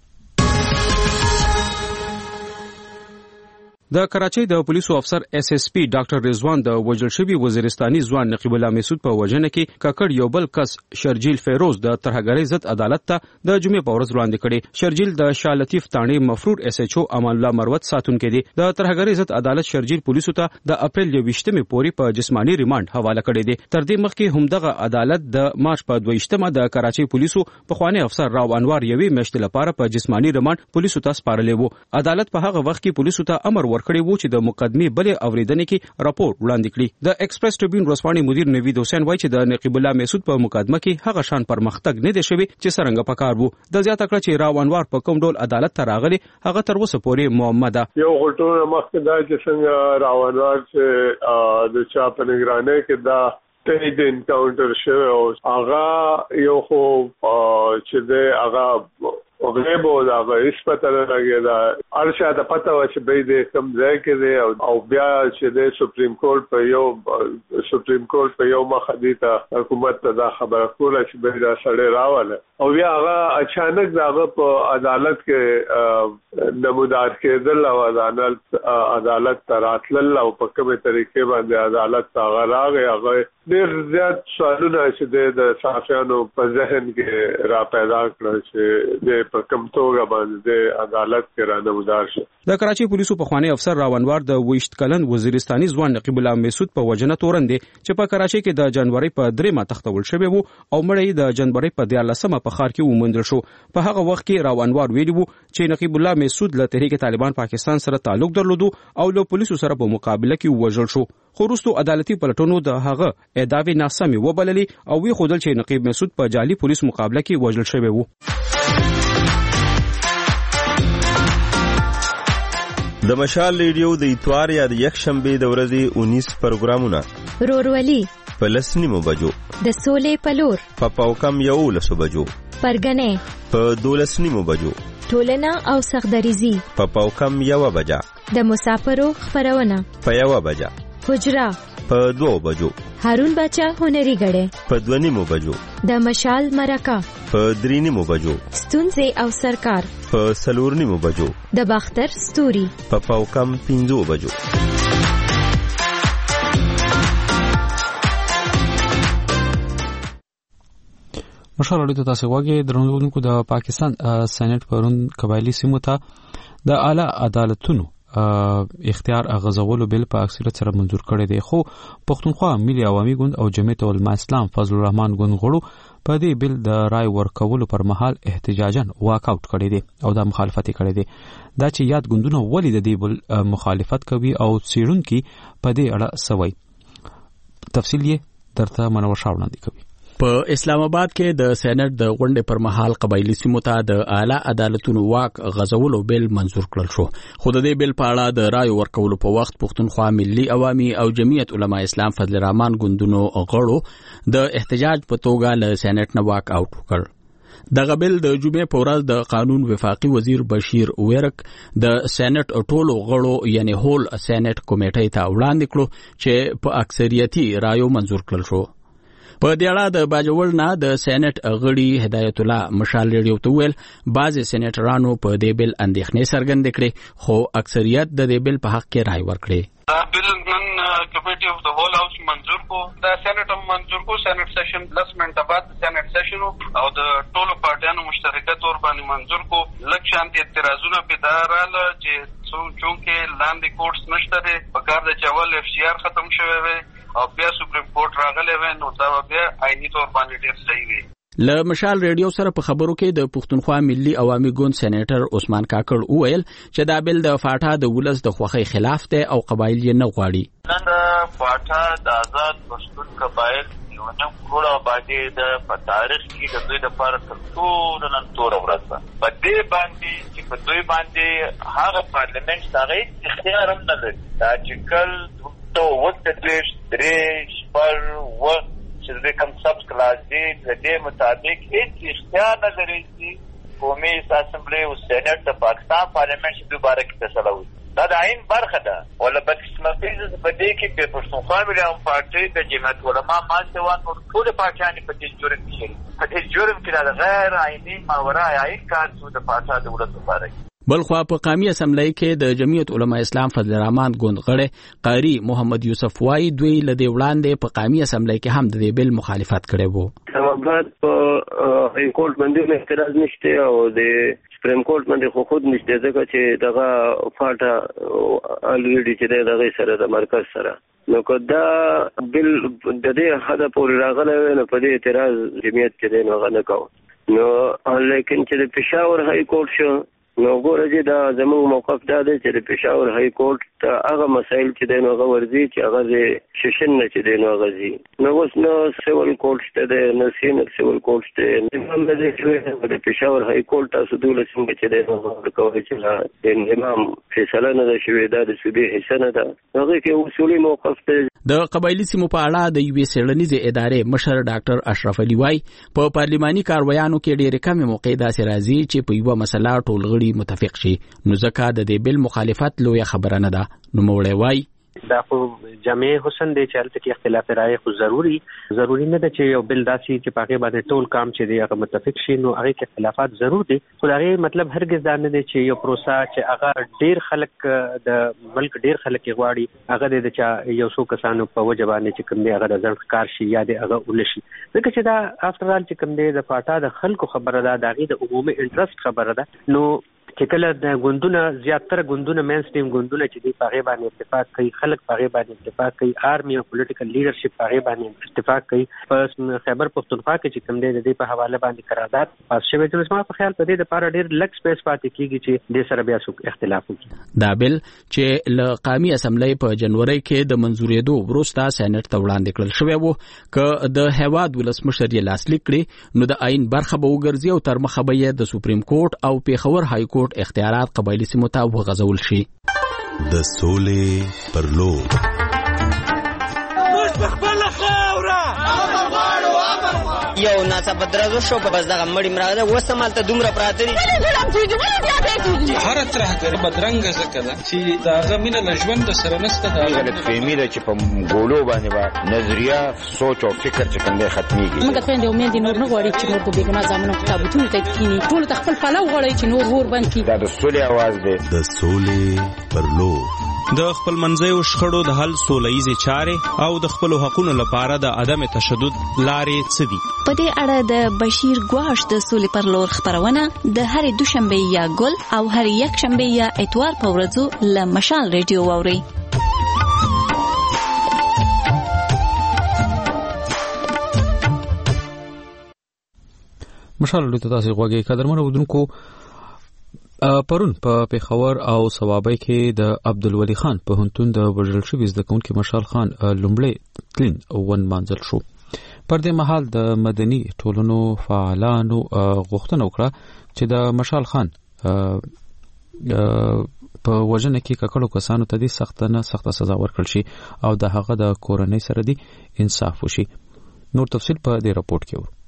د کراچۍ د پولیسو افسر اس اس پی ډاکټر رضوان د وژل شوی وزیرستاني ځوان نقیب الله مسعود په وژنه کې ککړ یو بل کس شرجیل فیروز د ترهګرۍ ضد عدالت ته د جمعې په ورځ وړاندې کړي. شرجیل د شاه لطیف تاڼې مفرور اس ایچ او امان الله مروت ساتونکو دي. د ترهګرۍ ضد عدالت شرجیل پولیسو ته د اپریل 28 پورې په جسمانی ریماند حواله کړي دي. تر دې مخکې همدغه عدالت د مارچ په 22 د کراچۍ پولیسو پخوانی افسر راو انوار یوې میاشتې لپاره په جسمانی ریماند پولیسو ته سپارلی وو. عدالت په هغه وخت کې پولیسو ته امر ورکړی وو چې د مقدمې بلې اوریدنې کې راپور وړاندې کړي. د ایکسپریس ټریبیون ورځپاڼې مدیر نوید حسین وایي چې د نقیب الله مسعود په مقدمه کې هغه شان پرمختګ نه دی شوی چې څنګه پکار وو. د زیاته کړ چې راو انوار په کوم ډول عدالت ته راغلی هغه تر اوسه پورې معما ده. یو غټونه مخکې دا چې څنګه راو انوار چې د چا په نگرانۍ کې دا ته د انکاونټر شوی او هغه یو خو چې د هغه غیب او دا هیڅ پته نه لګي دا ارشاد پته و چې به دې کم ځای کې دی او بیا چې د سپریم کورټ په یو مخدي ته حکومت ته دا خبره کوله چې به دا سړی راواله او بیا هغه اچانک دا په عدالت کې نمودار کېدل او عدالت ته راتلل او په کومه طریقې باندې عدالت ته راغی هغه ډېر زیات سوالونه چې د صحافیانو په ذهن کې را پیدا کړل چې د په کوم توګه باندې عدالت کې را نمودار شي. د کراچۍ پولیسو پخوانی افسر راو انوار د 28 کلن وزیرستاني ځوان نقیب الله مسعود په وژنه تورن دي چې په کراچۍ کې د جنوري په 3 تختول شوی وو او مړی د جنوري په 14 په ښار کې ومندل شو. په هغه وخت کې راو انوار ویلي وو چې نقیب الله مسعود له تحریک طالبان پاکستان سره تعلق درلود او له پولیسو سره په مقابله کې وژل شو. خو وروسته عدالتي پلټونو د هغه ادعاوې ناسمې وبللې او وی خودل چې نقیب مسعود په جعلي پولیس مقابله کې وژل شوی وو. د مشال ریډیو د اتوار یا د یک شنبه د ورځې 19 پروګرامونه رورولي په 10 بجو د سولې پلور په پاوکم 11 بجو پرګنې په 12 بجو ټولنه او سخدریزي په پاوکم 1 بجا د مسافرو خبرونه په 1 بجا حجرا په 2 بجو هارون بچا هنري غړې په 2 بجو د مشال مرکه په 3 بجو ستونزې او سرکار په 4 بجو د باختر ستوري په پاوکم 5 بجو. مشال اړیته تاسو واګي درنونکو د پاکستان سېنات پرون قبایلی سیمو ته د اعلی عدالتونو اختیار غزولو بل په اکثریت سره منزور کړی دی. خو پښتونخوا ملي عوامي ګوند او جمعیت العلماء اسلام فضل الرحمن ګوند غړو په دې بل د رای ورکولو پر مهال احتجاجاً واک آوټ کړی دی او دا مخالفت کړی دی. دا چې یاد ګوندونه ولې د دې بل مخالفت کوي او څېړونکي په دې اړه سوي تفصیل یې درته منور شاه وړاندې کوي. په اسلام آباد کې د سېنات د غونډې پر مهال قبایلی سیمو ته د اعلی عدالتونو واک غځولو بل منزور کړل شو. خو د دې بل په اړه د رای ورکولو په وخت پښتونخوا ملي عوامي او جمعیت علماء اسلام فضل الرحمن ګوندونو غړو د احتجاج په توګه له سېنات نه واک آوټ وکړ. دغه بل د جمعې په ورځ د قانون وفاقي وزیر بشیر ویرک د سېنات ټولو غړو یعنی هول سېنات کمیټې ته وړاندې کړو چې په اکثریتي رایو منزور کړل شو. په دې اړه د باجوړ نه د سېنات غړي هدایت الله مشال ریډیو ته ویل بعضې سېناترانو په دې بل اندېښنې څرګندې کړې خو اکثریت د دې بل په حق کې رای ورکړي. دا بل نن کمیټي اف د هول هاوس منزور کو دا سېنات منزور کو سېنات سیشن 10 منټه بعد سېنات سیشن او د ټولو پارټیانو مشترکه تور باندې منزور کو لک شانتي اعتراضونه پیداراله چې چونکه لاندې کورټس نشته ده په کار د چاول اف سی آر ختم شوی وي او بیا سپریم کورټ راغلی وي نو دا بیا آئینی تور باندې ډېر صحیح وي. له مشال ریډیو سره په خبرو کې د پښتونخوا ملي عوامي ګوند سېنیټر عثمان کاکړ وویل چې دا بل د فاټا د ولس د خوښۍ خلاف دی او قبایل یې نه غواړي. نن فاټا د آزاد پښتون قبایل یو نیم کروڑ آبادي د په تاریخ کې د دوی لپاره تر ټولو نن توره ورځ ده. په دې باندې چې په دوی باندې هغه پارلمنټ هغه اختیار هم نه لري. دا چې کل تو وخت درې شپږ وخت چې د کوم سب کلاس دی د دې مطابق هیڅ اختیار نه لري چې قومي اسمبلی او سېنات د پاکستان پارلمنت دوباره کې فیصله وکړي. دا د عین برخه ده. ولا بدقسمتي په دې کې په پښتونخوا ملي عوامي پارټي د جمعیت علماء مالتوان او ټول پارټیانې په دې جرم کې شریک. په دې جرم کې د غیر عیني ماورای عین کار څه د پاټا د ولادت لپاره. بلخوا په قومي اسمبلی کې د جمعیت علماء اسلام فضل الرحمن ګوند غړي قاری محمد یوسف وای دوی لدی وړاندې په قومي اسمبلی کې هم د دې بل مخالفت کړي وو. سماباد په هاي کورټ باندې اعتراض نشته او د سپریم کورټ باندې خود نشته ځکه چې دغه فاټا الریډي چې دغه سره د مرکز سره نو کدا بل د دې حدا پورې راغلی نو په دې اعتراض جمعیت کې نه غنه کاو نو لیکن چې د پېښور هاي کورټ شو نو ګوره چې دا زموږ موقف دا دی چې د پېښور هاي کورټ ته هغه مسایل چې دی نو هغه ورځي چې هغه د سیشن نه چې دی نو هغه ځي نو اوس نو سیول کورټ شته دی نو سینر سیول کورټ شته امام د پېښور هاي کورټ تاسو دوله څنګه چې دی نو کوي چې د امام فیصله نه شوې دا د سودي حصہ نه ده هغه کې اصولي موقف دی. د قبایلی سیمو په اړه د یوې څېړنیزې ادارې مشر ډاکټر اشرف علي وای په پارلماني کاروایانو کې ډېرې کمې موقع داسې راځي چې په یوه مسله ټول غړي متفق شي نو ځکه د دې بل مخالفت لویه خبره نه ده. نو موړی وای دا خو جامع حسن دی چې هلته کې اختلاف رائے خو ضروري نه ده چې یو بل داسې چې په هغې باندې ټول کام چې دی هغه متفق شي نو هغې کې اختلافات ضرور دي خو د هغې مطلب هرګز دا نه دی چې یو پروسه چې هغه ډېر خلک د ملک ډېر خلک یې غواړي هغه د چا یو څو کسانو په وجه باندې چې کوم دی هغه د ځنډ ښکار شي یا د هغه ولشي ځکه چې دا افټر آل چې کوم دی د فاټا د خلکو خبره ده د هغې د عمومي انټرسټ خبره ده نو چې کله د ګوندونه زیاتره ګوندونه مین سټریم ګوندونه چې دی په هغې باندې اتفاق کوي خلک په هغې باندې اتفاق کوي آرمي او پولیټیکل لیډرشپ په هغې باندې اتفاق کوي په خیبر پښتونخوا کې چې کوم دی د دې په حواله باندې قرارداد پاس شوی دی زما په خیال په دې دپاره ډېر لږ سپیس پاتې کېږي چې دې سره بیا څوک اختلاف وکړي. دا بل چې له قومي اسمبلی په جنوري کې د منظورېدو وروسته سېنات ته وړاندې کړل شوی و که د هېواد ولسمشر یې لاسلیک کړي نو د آئین برخه به وګرځي او تر مخه به یې د سپریم کورټ او پېښور هاي کورټ اختیارات قبایلی سیمو ته وغځول شي. د سولې پر لور یو ناڅاپه درزو شو په بس دغه مړی مراده وسمالته دومره پراته دي هر ترهګر بدرنګ زکه ده چې داغه مینه له ژوند سره نسته دا غلط فهمي ده چې په ګولو باندې با نظریه سوچ او فکر چې کوم ختميږي موږ ته د امید نور نه غواړي چې نور په بیګنا ځامنو کتابونه ته کینی ټول خپل پلو غواړي چې نور ور باندې دا د سولې आवाज ده. د سولې پر لور د خپل منځیو شخړو د حل سولهییزې چارې او د خپلو حقونو لپاره د عدم تشدد لارې څه دي؟ په دې اړه د بشیر ګواش د سولې پر لور خبرونه د هرې دوشنبه یا ګل او هرې یکشنبه یا اتوار په ورځو له مشال ریډیو واورئ. مشال ریډیو ته تاسو غوږی قدرمنو اودونکو. پرون په پیښور او ثوابۍ کې د عبدالولي خان په هنتون د وژل شوي زده کوونکي مشال خان لومړی تلین ونمانځل شو. پر دې مهال د مدني ټولنو فعالانو غوښتنه وکړه چې د مشال خان په وژنه کې ککړو کسانو ته د سخته سزا ورکړل شي او د هغه د کورنۍ سره د انصاف وشي. نور تفصیل په دې راپورټ کې ورو.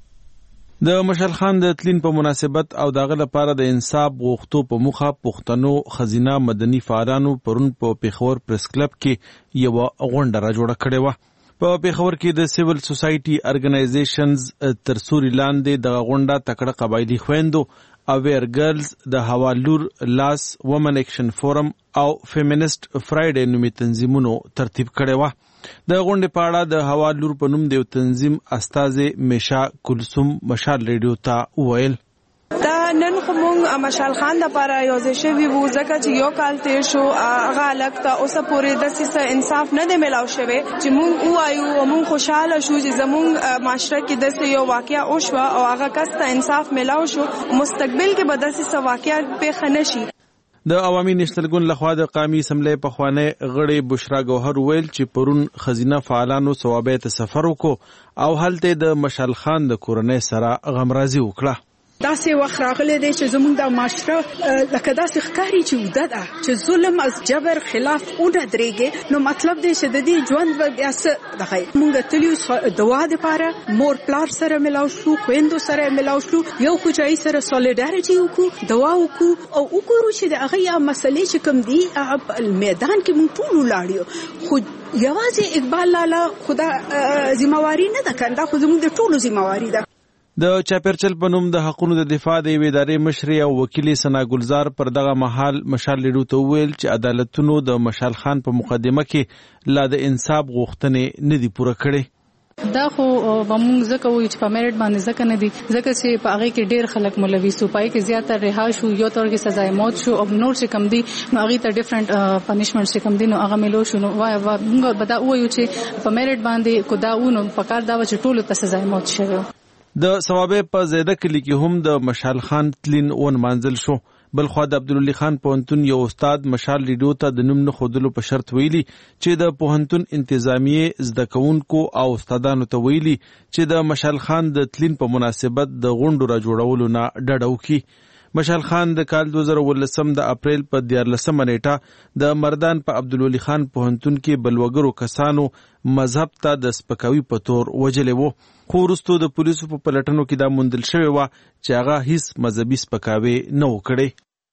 د مشال خان د تلین په مناسبت او دغه لپاره د انصاف غوښتو په مخه پښتنو خزینه مدني فعالانو پرون په پیښور پریس کلب کې یو غونډه را جوړه کړې و. په پیښور کې د سیول سوسایټي ارګنایزیشنز تر سوري لاندې د غونډه تکړه قبایلی خويندو اویر ګرلز د حوالور لاس وومن اکشن فورم او فیمینست فرایډے نومي تنظیمونو ترتیب کړي و. د غونډې په اړه د حوالور په نوم د تنظیم استاذ میشا کلثوم مشال ریډیو ته وویل: دا نن کوم مشال خان د لپاره یو ځای شوی وو ځکه چې یو کال تیر شو هغه لکه اوسه پورې د سیسه انصاف نه دی ملاو شوی چې مونږ وایو او مونږ خوشاله شو چې زمونږ معاشره کې د یو واقعیا او شو او هغه کسته انصاف ملاو شو مستقبل کې به د سیسه واقعیا په خنشي. د عوامي نېشنل ګوند لخوا د قومي اسمبلی په خوانه غړي بشرا ګوهر ویل چې پرون خزینه فعالانو ثوابې ته سفر وکړو او هلته د مشال خان د کورنۍ سره غمرازي وکړه. داسې وخت راغلی دی چې زموږ د معاشره لکه داسې ښکاري چې وده ده چې ظلم از جبر خلاف اونه درېږي. نو مطلب دی چې د دې ژوند به بیا څه دغه موږ تلیو دعا دپاره مور پلار سره ملاو شو خویندو سره ملاو شو یو خوجایي سره سالیډارټي وکړو دعا وکړو او وګورو چې د هغه یا مسلې چې کوم دي میدان کې موږ ټول ولاړ خو یوازې اقبال لاله خدا ذمہواری نه ده کنده خو زموږ د ټولو ذمہواری ده. د چاپیرچل په نوم د حقونو د دفاع د یوې ادارې مشري او وکیل ثنا ګلزار پر دغه مهال مشال ریډیو ته وویل چې عدالتونو د مشال خان په مقدمه کې لا د انصاف غوښتنې نه دي پوره کړې. دا خو بمون زکه وي چې په میرټ باندې زکه نه دي ځکه چې په هغه کې ډېر خلک مولوي سو پای کې زیاتره رها شو یو تور کې سزا موت شو او نور چې کم دي نو هغه ته ډیفرنٹ پنیشمنت چې کم دي نو هغه ملو شو نو موږ بدا وایو چې په میرټ باندې کو دا ونو په کار دا چې ټول ته سزا موت شوی. د ثوابې په زیاده کلی کې هم د مشال خان تلین ون منزل شو. بل خو د عبدالولي خان پوهنتون یو استاد مشال ریډیو ته د نوم نه خودلو په شرط ویلي چې د پوهنتون انتظامیه زده کوونکو او استادانو ته ویلي چې د مشال خان د تلین په مناسبت د غونډو را جوړولو نه ډډه وکړي. مشال خان د کال 2019 د اپریل په 14 نیټه د مردان په عبدالولي خان پوهنتون کې بلوګرو کسانو مذهب ته د سپکاوي په تور وجلې وو. خو وروسته د پولیسو په پلټنو کې دا موندل شوی و چې هغه هیڅ مذهبي سپکاوی نه وکړي.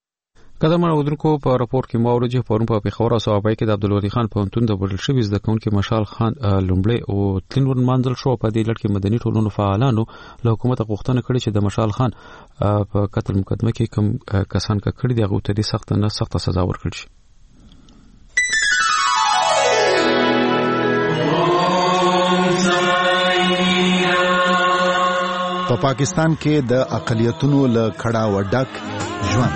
قدرمن اودونکو په راپور کې مو ورجه پرون په پیښور او ثوابۍ کې د عبدالولي خان پوهنتون د وژل شوي زده کوونکي مشال خان لومړی او تلین ورمانځل شو. په دې لړ کې مدني ټولنو فعالانو له حکومت غوښتنه کړې چې د مشال خان په قتل مقدمه کې کوم کسان کړي دي هغه ته د سخت سزا ورکړي شي. په پاکستان کې د اقلیتونو له کړه وډک ژوند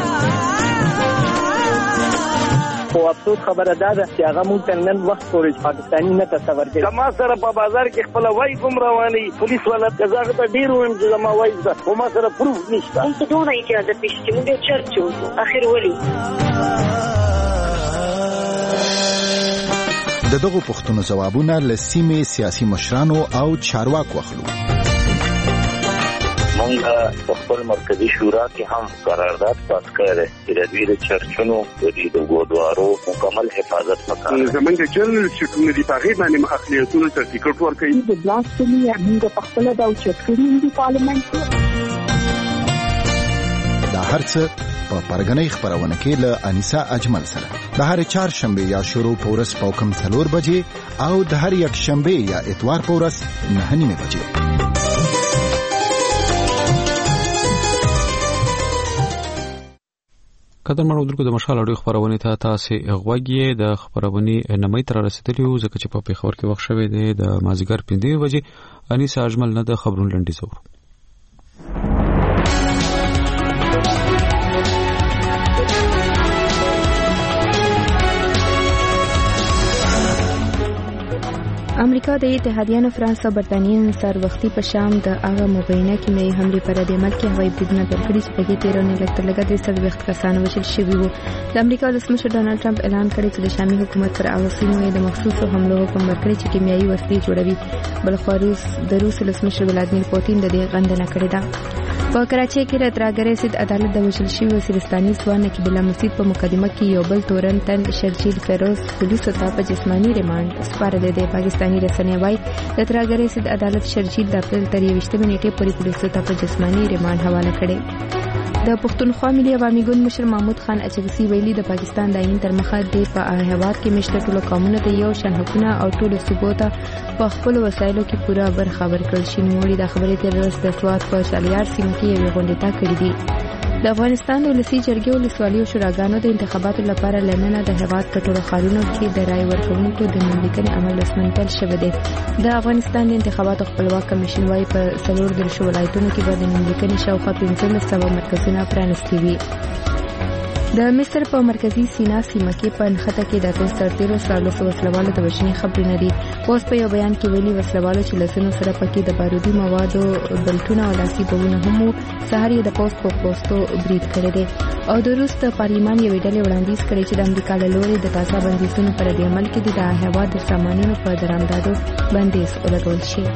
خو افسوس خبره ده چې هغه مونږ ته نن وخت پورې پاکستاني نه تصور کوي. زما سره په بازار کې خپل وای کوم رواني پولیس ولا قزاق ته ډیر ویم چې زما وای ده خو ما سره پروف نشته. مونږ ته دوه اجازه پېښې مونږ چرچو اخر ولي دغه پښتنو جوابونه لسیمه سیاسي مشرانو او چارواکو اخلو. مونږ په خپل مرکزی شورا کې هم قرارداد پاس کړی چې د دوی د چرچونو د ګودوارو مکمل حفاظت وکړي. زمونږ جنرال سیکریټری دی په غیر باندې اقلیتونو ته ټیکټ ورکړي. د بلاسفمي موږ په خپل د چرچونو دی پارلیمنت دا هرڅه په پرګنۍ خبرونه کې له انیسا اجمل سره د هر چهارشنبه یا شروع پورس پوکم 3 بجې او د هر یک شنبه یا اتوار پورس 9 بجې. قدرمن اورېدونکو د مشال اړیو خبرونه ته تاسو غوږی د خبرونه نمای تر رسیدلی او ځکه چې په پیښور کې وخت شوی دی د مازیګر 5 بجې انیس اجمل نه د خبرونو لنډیز وو. امریکا د اتحادیانو فرانس او برتانیې سره وختي په شام د هغه مبینه کیمیاوي حمله پر د عمل کې هوایي بریدونه پیل کړي چې په کې 13 لږ د 300 کسان وژل شوي وو. د امریکا ولسمشر ډانلډ ټرمپ اعلان کړی چې د شامي حکومت پر هغه سیمو د مخصوصو حملو حکم ورکړي چې کیمیاوي وسلې جوړوي. بل خو د روس ولسمشر ولادیمیر پوتین د دې غندنه کړې ده. په کراچۍ کې راتراګرې سید عدالت د وژل شوي وسیلستاني ځوان نقیب الله مسعود په مقدمه کې یو بل تورن تن شرجیل فیروز پولیسو ته په جسماني ریمانډ سپارلی دی. پاکستاني رسنۍ وايي راتراګرې سید عدالت شرجیل د اپریل تر 28 نیټې پورې پولیسو ته په جسماني ریمانډ حواله کړي. د پښتونخوا ملي عوامي ګوند مشر محمود خان اچغسي ویلي د پاکستان د آئین تر مخه د په هیواد کې مشته ټولو قومونو ته یو شان حقوقونه او ټولو صوبو ته په خپل وسایلو کې پوره برخه ورکړل شي. نوړي د خبرې تر ورځ د سواد په شالیار سیمه کې یو غونډه تا کړې دي. د افغانستان د ولسی جرګې ولسوالیو شوراګانو د انتخاباتو لپاره لننه د هیواد په ټولو ښارونو کې د رای ورکوونکو د نوملیکنې عمل رسماً پیل شوی دی. د افغانستان د انتخاباتو خپلواک کمیشن وايي په 4 ولایتونو کې به د نوملیکنې شاوخوا 1500 مرکزونه پرانیستي وي. د مصر په مرکزی سینا سیمه کې په نښته کې د 13 وسلوالو د وژنې خبرونه دي. اوس په یو بیان کې ویلي وسلوالو چې لسنو سره پکې د بارودي موادو بلټونه او لاسي بمونه هم سهار یې د پوسټ په پوسټو برید کړی دی. او د روس د پارلمان یوې ډلې وړاندیز کړی چې د امریکا له لوري د تازه بندیزونو پر د عمل کې د هیواد د سامانونو په درآمدادو بندیز ولګول شي.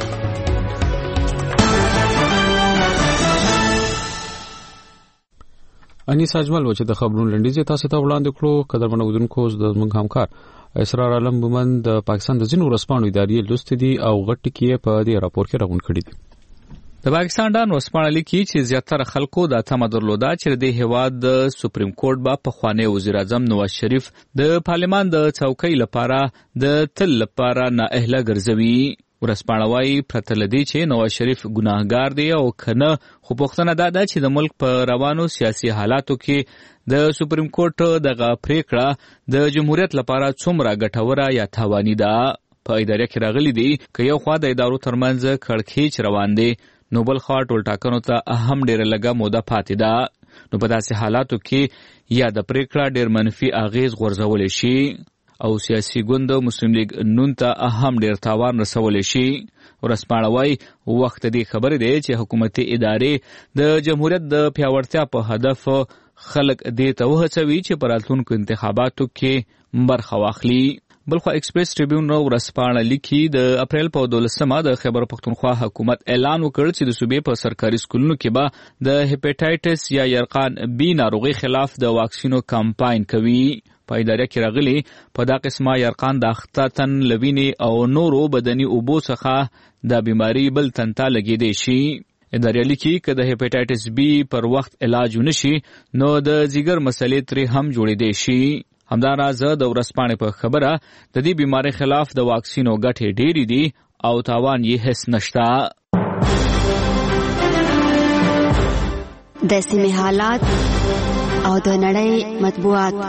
انیس اجمل و چې د خبرونو لنډیز تاسو ته وړاندې کړو. قدرمن اورېدونکو د زموږ همکار اسرار عالم بمن د پاکستان د ځینو ورسپانو ادارې لوستې دي او غټ کې په دې راپور کې راغون کړي دي. د پاکستان ډان ورسپانه لیکي چې زیاتره خلکو د تمه درلوده چې د هیواد د سپریم کورټ با په خوانی وزیر اعظم نواز شریف د پارلمان د څوکۍ لپاره د تل لپاره نااهله ګرځوي. ورسپانوي پرتلدي چې نواز شریف ګناهګار دی او کنه خو پښتنه ده چې د ملک په روانو سیاسي حالاتو کې د سپریم کورټ دغه پریکړه د جمهوریت لپاره څومره ګټوره یا تاواني ده. په اداره کې راغلي دي چې یو خوا د ادارو ترمنځ کړکېچ روان دي نو بل خوا ټول ټاکنو ته هم ډیره لږه موده پاتې ده. نو په داسې حالاتو کې یا د پریکړه ډیر منفي اغیز غورځول شي او سیاسي ګوند مسلم لیگ نون ته هم ډیر تاوان رسول شي. ورسپانوي وخت دې خبرې دی چې حکومتي ادارې د جمهوریت د پیاوړتیا په هدف خلک دې ته وهڅوي چې په راتلونکو انتخاباتو کې برخه واخلي. بلخو ایکسپریس ټریبیون ورسپانه لیکي د اپریل په 12مه د خیبر پختونخوا حکومت اعلان وکړ چې د صوبې په سرکاري سکولونو کې به د هپاتایټس یا یرقان بی ناروغي خلاف د واکسینو کمپاین کوي. په اداره کې راغلي په دا قسمه یرقان د اختتن لویني او نورو بدني اوبو څخه د بیماری بل تنتا لګیدي شي. اداره لیکي چې د هپاتایټس بی پر وخت علاج ونشي نو د ځیګر مسلې ترې هم جوړېدي شي. همداراز د ورسپانې په خبره د دې بیماری خلاف د واکسینو ګټې ډېری دي او تاوان یې هیڅ نشته. د سیمې حالات او د نړۍ مطبوعات.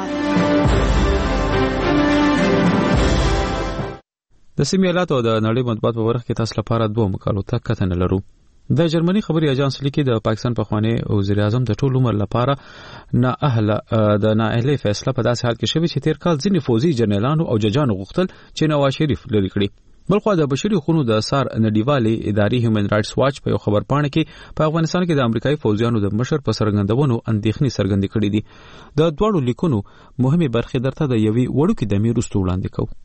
د سیمې حالات او د نړۍ مطبوعات په برخه کې تاسو لپاره دوه مقالو ته کتنه لرو. د جرمني خبري اژانس لیکي د پاکستان پخوانی وزیر اعظم د ټول عمر لپاره نااهله فیصله په داسې حال کې شوی چې تیر کال ځینې فوزي جنرالانو او ججانو غوښتل چې نواز شریف لري کړي. بلخو د بشري حقوقو د سار نډیوالي ادارې هیومن رائټس واچ په یو خبر پاڼه کې په افغانستان کې د امریکایي فوجیانو د مشر په سرګندونو اندېښنې څرګندې کړې دي. د دوړو لیکونو مهمه برخه درته د یوې وړوکې دمې وروسته وړاندې کوم.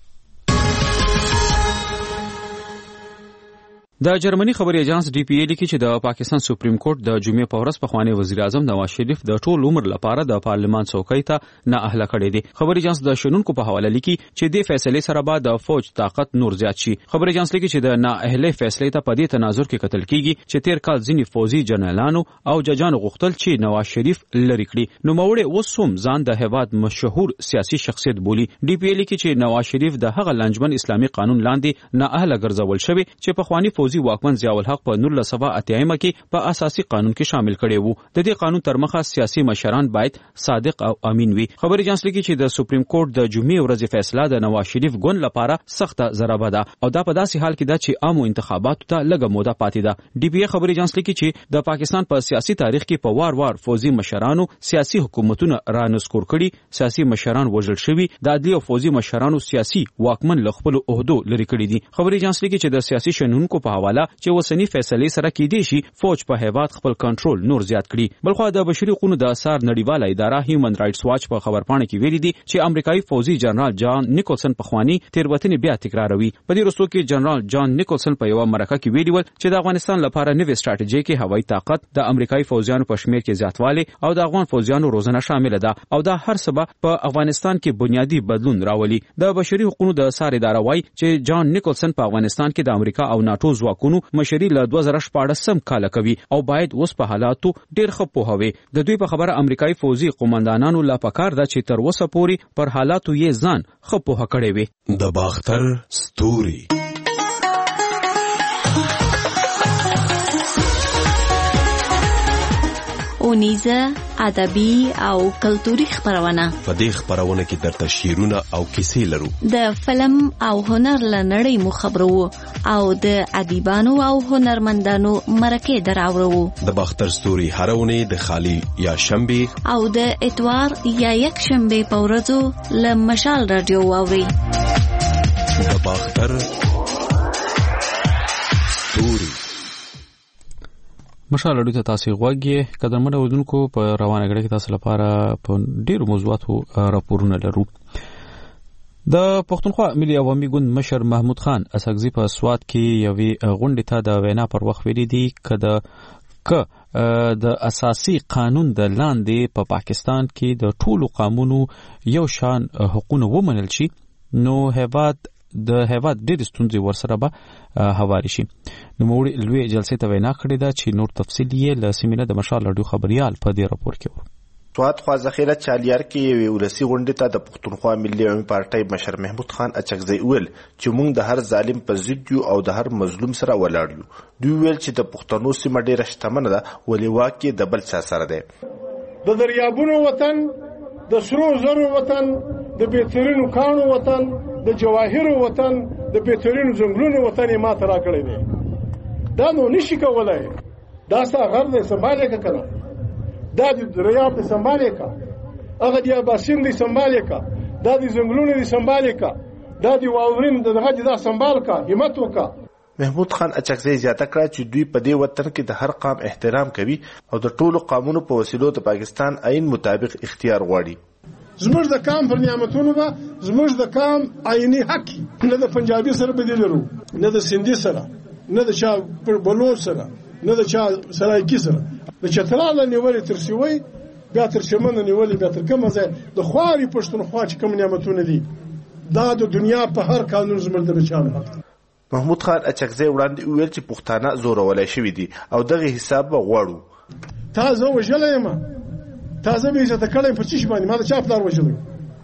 د جرمني خبري اژانس ډي پی ای لیکي چې د پاکستان سپریم کورټ د جمعې په ورځ پخوانی وزیر اعظم نواز شریف د ټول عمر لپاره د پارلمان څوکۍ ته نااهله کړی دی. خبري اژانس د شنونکو په حواله لیکي چې د فیصلې سره بعد د فوج طاقت نور زیات شي. خبري اژانس لیکي چې د نااهله فیصلې ته په دې تناظر کې قتل کیږي چې تیر کال ځینې فوجي جنرالانو او ججانو غوښتل چې نواز شریف لري کړي. نو موړې وسوم ځان د هیواد مشهور سیاسي شخصیت بولی. ډي پی ای لیکي چې نواز شریف د هغه لنجمن اسلامي قانون لاندې نااهله ګرځول شوی چې پخوانی فوزي واکمن ضیاء الحق په 1988 کې په اساسي قانون کې شامل کړي وو. د دې قانون تر مخه سیاسي مشران باید صادق او امین وي. خبري اجنس لیکي چې د سپریم کورټ د جمعې ورځې فیصله د نواز شریف ګوند لپاره سخته ضربه ده او دا په داسې حال کې ده چې عامو انتخاباتو ته لږه موده پاتې ده. ډي بي اي خبري اجنس لیکي چې د پاکستان په سیاسي تاریخ کې په وار فوزي مشرانو سیاسي حکومتونه رانسکور کړي، سیاسي مشران وژل شوي، د عدلي او فوزي مشرانو سیاسي واکمن له خپل عہدو لري کړي دي. خبري اجنس لیکي چې د سیاسي شنونکو په حواله چې وسنی فیصلې سره کېدې شي فوج په هیواد خپل کنټرول نور زیات کړي. بلخو د بشري حقوقو د اثار نړیواله اداره هیومن رائټس واچ په خبرپاڼه کې ویلي دي چې امریکایي فوزي جنرال جان نیکولسن پخوانی تیروتنې بیا تکراروي. په دې وروستو کې جنرال جان نیکولسن په یو مرکه کې ویلي ول چې د افغانستان لپاره نوې ستراتیژي کې هوایي طاقت، د امریکایي فوجیانو په شمیر کې زیاتوالی او د افغان فوجیانو روزنه شامل ده او دا هر څه په افغانستان کې بنیادی بدلون راولي. د بشري حقوقو د اثار اداره وايي چې جان نیکولسن په افغانستان کې د امریکا او ناتو ځواکونو مشري له 2014 کال کوي او باید اوس په حالاتو ډیر ښه پوهوي. د دوی په خبره امریکایي فوجي قومندانانو لا پکار ده چې تر اوسه پورې پر حالاتو یې ځان ښه پوهه کړی وي. د باختر ستوري اونیزه ادبي او کلتوري خبرونه. په دې خبرونه کې درته شعرونه او کیسې لرو. د فلم او هنر لنړۍ مو خبرو او د ادیبانو او هنرمندانو مرکه دراوړو. د باختر ستوري هرونه د خالی یا شنبه او د اتوار یا یک شنبه په ورځو له مشال رادیو واوري. د باختر ستوري مشال اړو ته تاسو غوږی قدرمن اوردونکو په روانه غړي کې تاسو لپاره په ډیرو موضوعاتو راپورونه لرو. د پښتونخوا ملي عوامي ګوند مشر محمود خان اسحاقزي په سواد کې یوې غونډې ته د وینا پر وخت ویلي دي چې د اساسي قانون د لاندې په پاکستان کې د ټولو قانونو یو شان حقوقونه ومنل شي نو د هیواد ډېر ستونزې ورسره به هواري شي. نو موږ لوی جلسې ته وینا کړې ده چې نور تفصیل یې له سیمینه د مشال رادیو خبريال په دې راپور کې ورو. سواد خوا ذخیره چالیار کې یوې ولسی غونډې ته د پښتونخوا ملي عوامي پارټۍ مشر محمود خان اچکزی ویل چې موږ د هر ظالم په ضد یو او د هر مظلوم سره ولاړ یو. دوی ویل چې د پښتنو سیمه ډېره شتمنه ده ولې واکې د بل چا سره ده. د دریابونو وطن، د سرو زرو وطن، د بهترینو کانو وطن، د جواهرو وطن، د بهترینو ځنګلونو وطن یې ماته راکړی دی. دا نو نشي کولای. دا ستا غر دی سنبالې که که نه، دا د دریاب دی سنبالې که، هغه د اباسین دی سنبالې که، دا د ځنګلونو دی سنبالې که، دا د واورین دغه دی دا سنبال که، همت وکړه. محمود خان اچکزی زیاته کړه چې دوی په دې وطن کې د هر قام احترام کوي او د ټولو قومونو په وسیلو د پاکستان عین مطابق اختیار غواړي. زموږ د قام پر نعمتونو به زموږ د قام عیني حق نه د پنجابي سره بدیل لرو، نه د سندي سره، نه د چا پر بلوچ سره، نه د چا سرایکی سره. د چترال نیولې تر سیوي بیا تر شمن نیولې بیا تر کومه ځای د خواري پښتونخوا چې کوم نعمتونه دي دا د دنیا په هر قانون زموږ د بچانو حق. محمود خان اچکزی وړاندې ویل چې پښتانه زورولای شوي دي او دغه حساب به غواړو. تازه وژلې ما تازه به عزت کړم په چی باندې ما د چا پلار وژلم،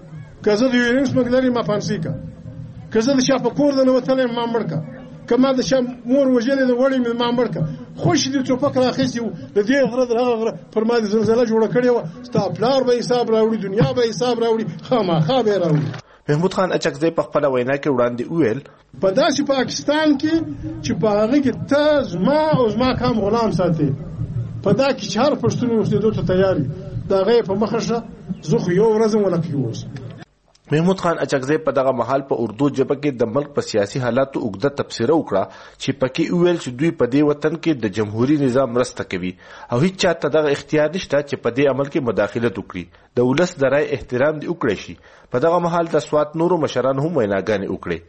که زه د یورینس مګلري ما فانسی کا، که زه د چا په کور د نوتلې ما مړ کا، که ما د چا مور وژلې د وړې ما مړ کا. خوش دي ټوپک راخېسي د دې غره د هغه غره پر ما د زلزلہ جوړه کړې و، ستا پلار به حساب راوړي، دنیا به حساب راوړي، خامخا به راوړي. محمود خان اچکزی په خپل وینا کې وړاندې وویل په داسې پاکستان کې چې په هغه کې ته زما او زما کام غلام ساتي، په دا کې چې هر پښتون اوسېدو ته تیار وي، د هغې په مخه شه زه خو یو ورځ ونه کوي. اوس محمود خان اچکزی په دغه محل په اردو ژبه کې د ملک په سیاسي حالاتو اوږده تبصره وکړه چې پکې وویل چې دوی په دې وطن کې د جمهوریت نظام مرسته کوي او هیڅ چاته دغه اختیار نشته چې په دې عمل کې مداخلت وکړي. د ولس د رای احترام دې وکړي شي. په دغه محل د سوات نورو مشران هم ویناګانې وکړي.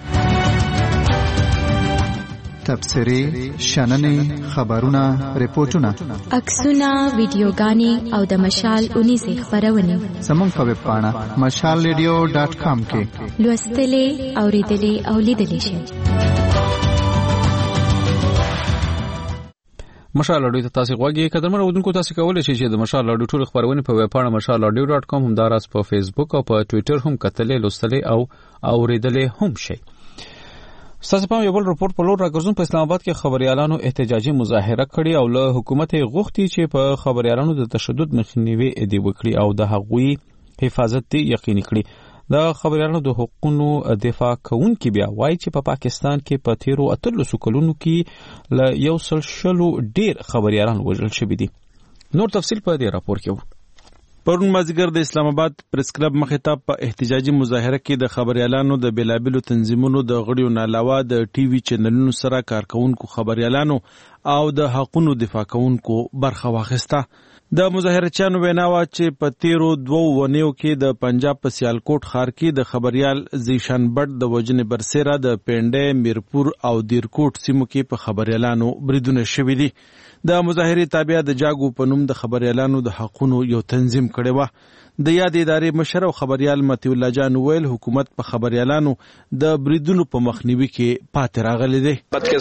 تبصرې، شننې، خبرونه، ریپورتونه، عکسونه، ویډیوګانې او د مشال اونیزه خبرونه زموږ په ویب پاڼه mashalradio.com کې لوستلې، اوریدلې او لیدلې شئ. مشال رادیو ته تاسو غوږی قدرمن اودونکو تاسو کولای شئ چې د مشال رادیو ټول خبرونه په ویب پاڼه mashalradio.com هم داراز په فیسبوک او په ټوئیټر هم کتلې، لوستلې او اوریدلې هم شئ. ستاسو په یو بل رپورټ په لور راګرځون. په اسلام آباد کې خبريالانو احتجاجي مظاهره کړې او له حکومت غوښتي چې په خبريالانو د تشدد مخنیوي دی وکړي او د هغوی حفاظت یقیني کړي. د خبريالانو د حقوقو دفاع کوونکي بیا وایي چې په پاکستان کې په تیرو 13 کلونو کې له 100 ډیر خبريالان وژل شوي دي. نور تفصیل په دې راپور کې پرون مازیګر د اسلام آباد پریس کلب مخې ته په احتجاجي مظاهره کې د خبريالانو د بیلابلو تنظیمونو د غړیو نه علاوه د ټي وي چینلونو سره کارکونکو خبريالانو او د حقوقو دفاع کوونکو برخه واخیسته. د مظاهرچیانو ویناوه چې په تیرو 2 ونیو کې د پنجاب په سیالکوټ ښار کې د خبريال زیشان بټ د وجنې برسېره د پنډې میرپور او دیرکوټ سیمو کې په خبريالانو بریدونه شوي دي. د مظاهرې تابع د جاګو په نوم د خبريالانو د حقوقو یو تنظیم کړی و. د یاد ادارې مشر او خبريال متی الله جان ویل حکومت په خبريالانو د بریدونو په مخنیوي کې پاتې راغلی دی.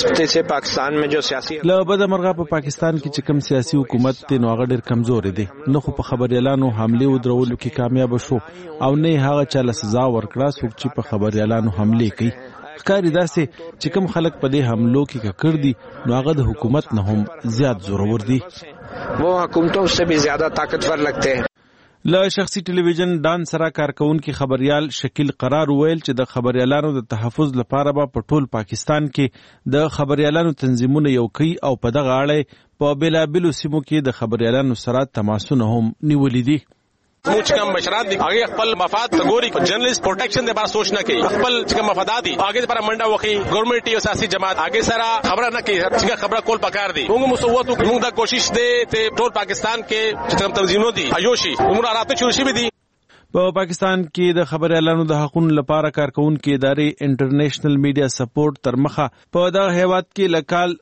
پاکستان میں جو سیاسي له بده مرغه په پاکستان کې چې کوم سیاسي حکومت دی نو هغه ډېر کمزور دی. نو خو په خبريالانو حمله ودرولو کې کامیاب شو او نه هغه چاله سزا ورکړه څوک چې په خبريالانو حمله کوي. ښکاري داسې چې کوم خلک په دې حملو کې ککړ دي نو هغه د حکومت نه هم زیات زورور دي. وہ حکومتوں سے بھی زیادہ طاقتور لگتے ہیں. له شخصي ټلویزیون ډان سره کارکونکي خبريال شکیل قرار ویل چې د خبريالانو د تحفظ لپاره به په ټول پاکستان کې د خبريالانو تنظیمونه یو کوي او په دغه اړه په بیلابلو سیمو کې د خبريالانو سره تماسونه هم نیولې دي. موږ کوم مشرات دي هغه خپل مفاد ته ګوري جرنالست پروټیکشن د بار سوچ نه کوي خپل کوم مفادات دي هغه لپاره منډه وکي ګورنمنت او سیاسي جماعت هغه سره خبره نه کوي چې خبره کول پکار دي موږ مسووت موږ د کوشش دي ته ټول پاکستان کې چې کوم تنظیمونه دي ایوشي عمر راته شروع شي دي. په پاکستان کې د خبريالانو د حقوقو لپاره کارکونکو ادارې انټرنیشنل میډیا سپورټ تر مخه په دغه هیواد کې لکال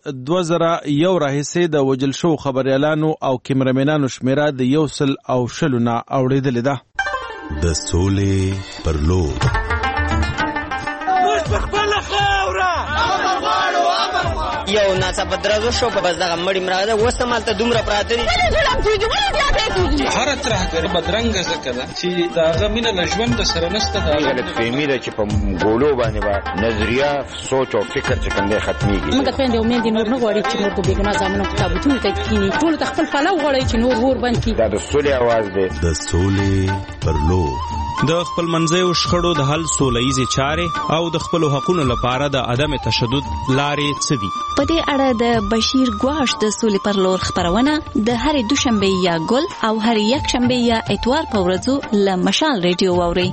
2001 راهیسې د وجل شو خبريالانو او کیمرامینانو شمیره د 100 نه اوریدلې ده. د سولې پر لور یو ناڅاپه درازو شو په بس دغه مړی مراده وسمال ته دومره پراته دي هر ترهګر بدرنګ زکه ده چې داغه مینه لژوند سره نسته دا غلط فهمي ده چې په ګولو باندې با نظریه سوچ او فکر چې کوم دی ختميږي موږ ته د امید نور نه غواړي چې نور په بیګنا ځامنو کتابونه ته کینی ټول خپل فلو غواړي چې نور ور باندې دا د سولې आवाज دی د سولې پر لور د خپل منځیو شخړو د حل سولهییزې چارې او د خپل حقوقو لپاره د عدم تشدد لارې څه دي. په دې اړه د بشیر ګواش د سولې پر لور خبرونه د هرې دوشنبه یا ګل او هرې یکشنبه یا اتوار په ورځو له مشال ریډیو واورئ.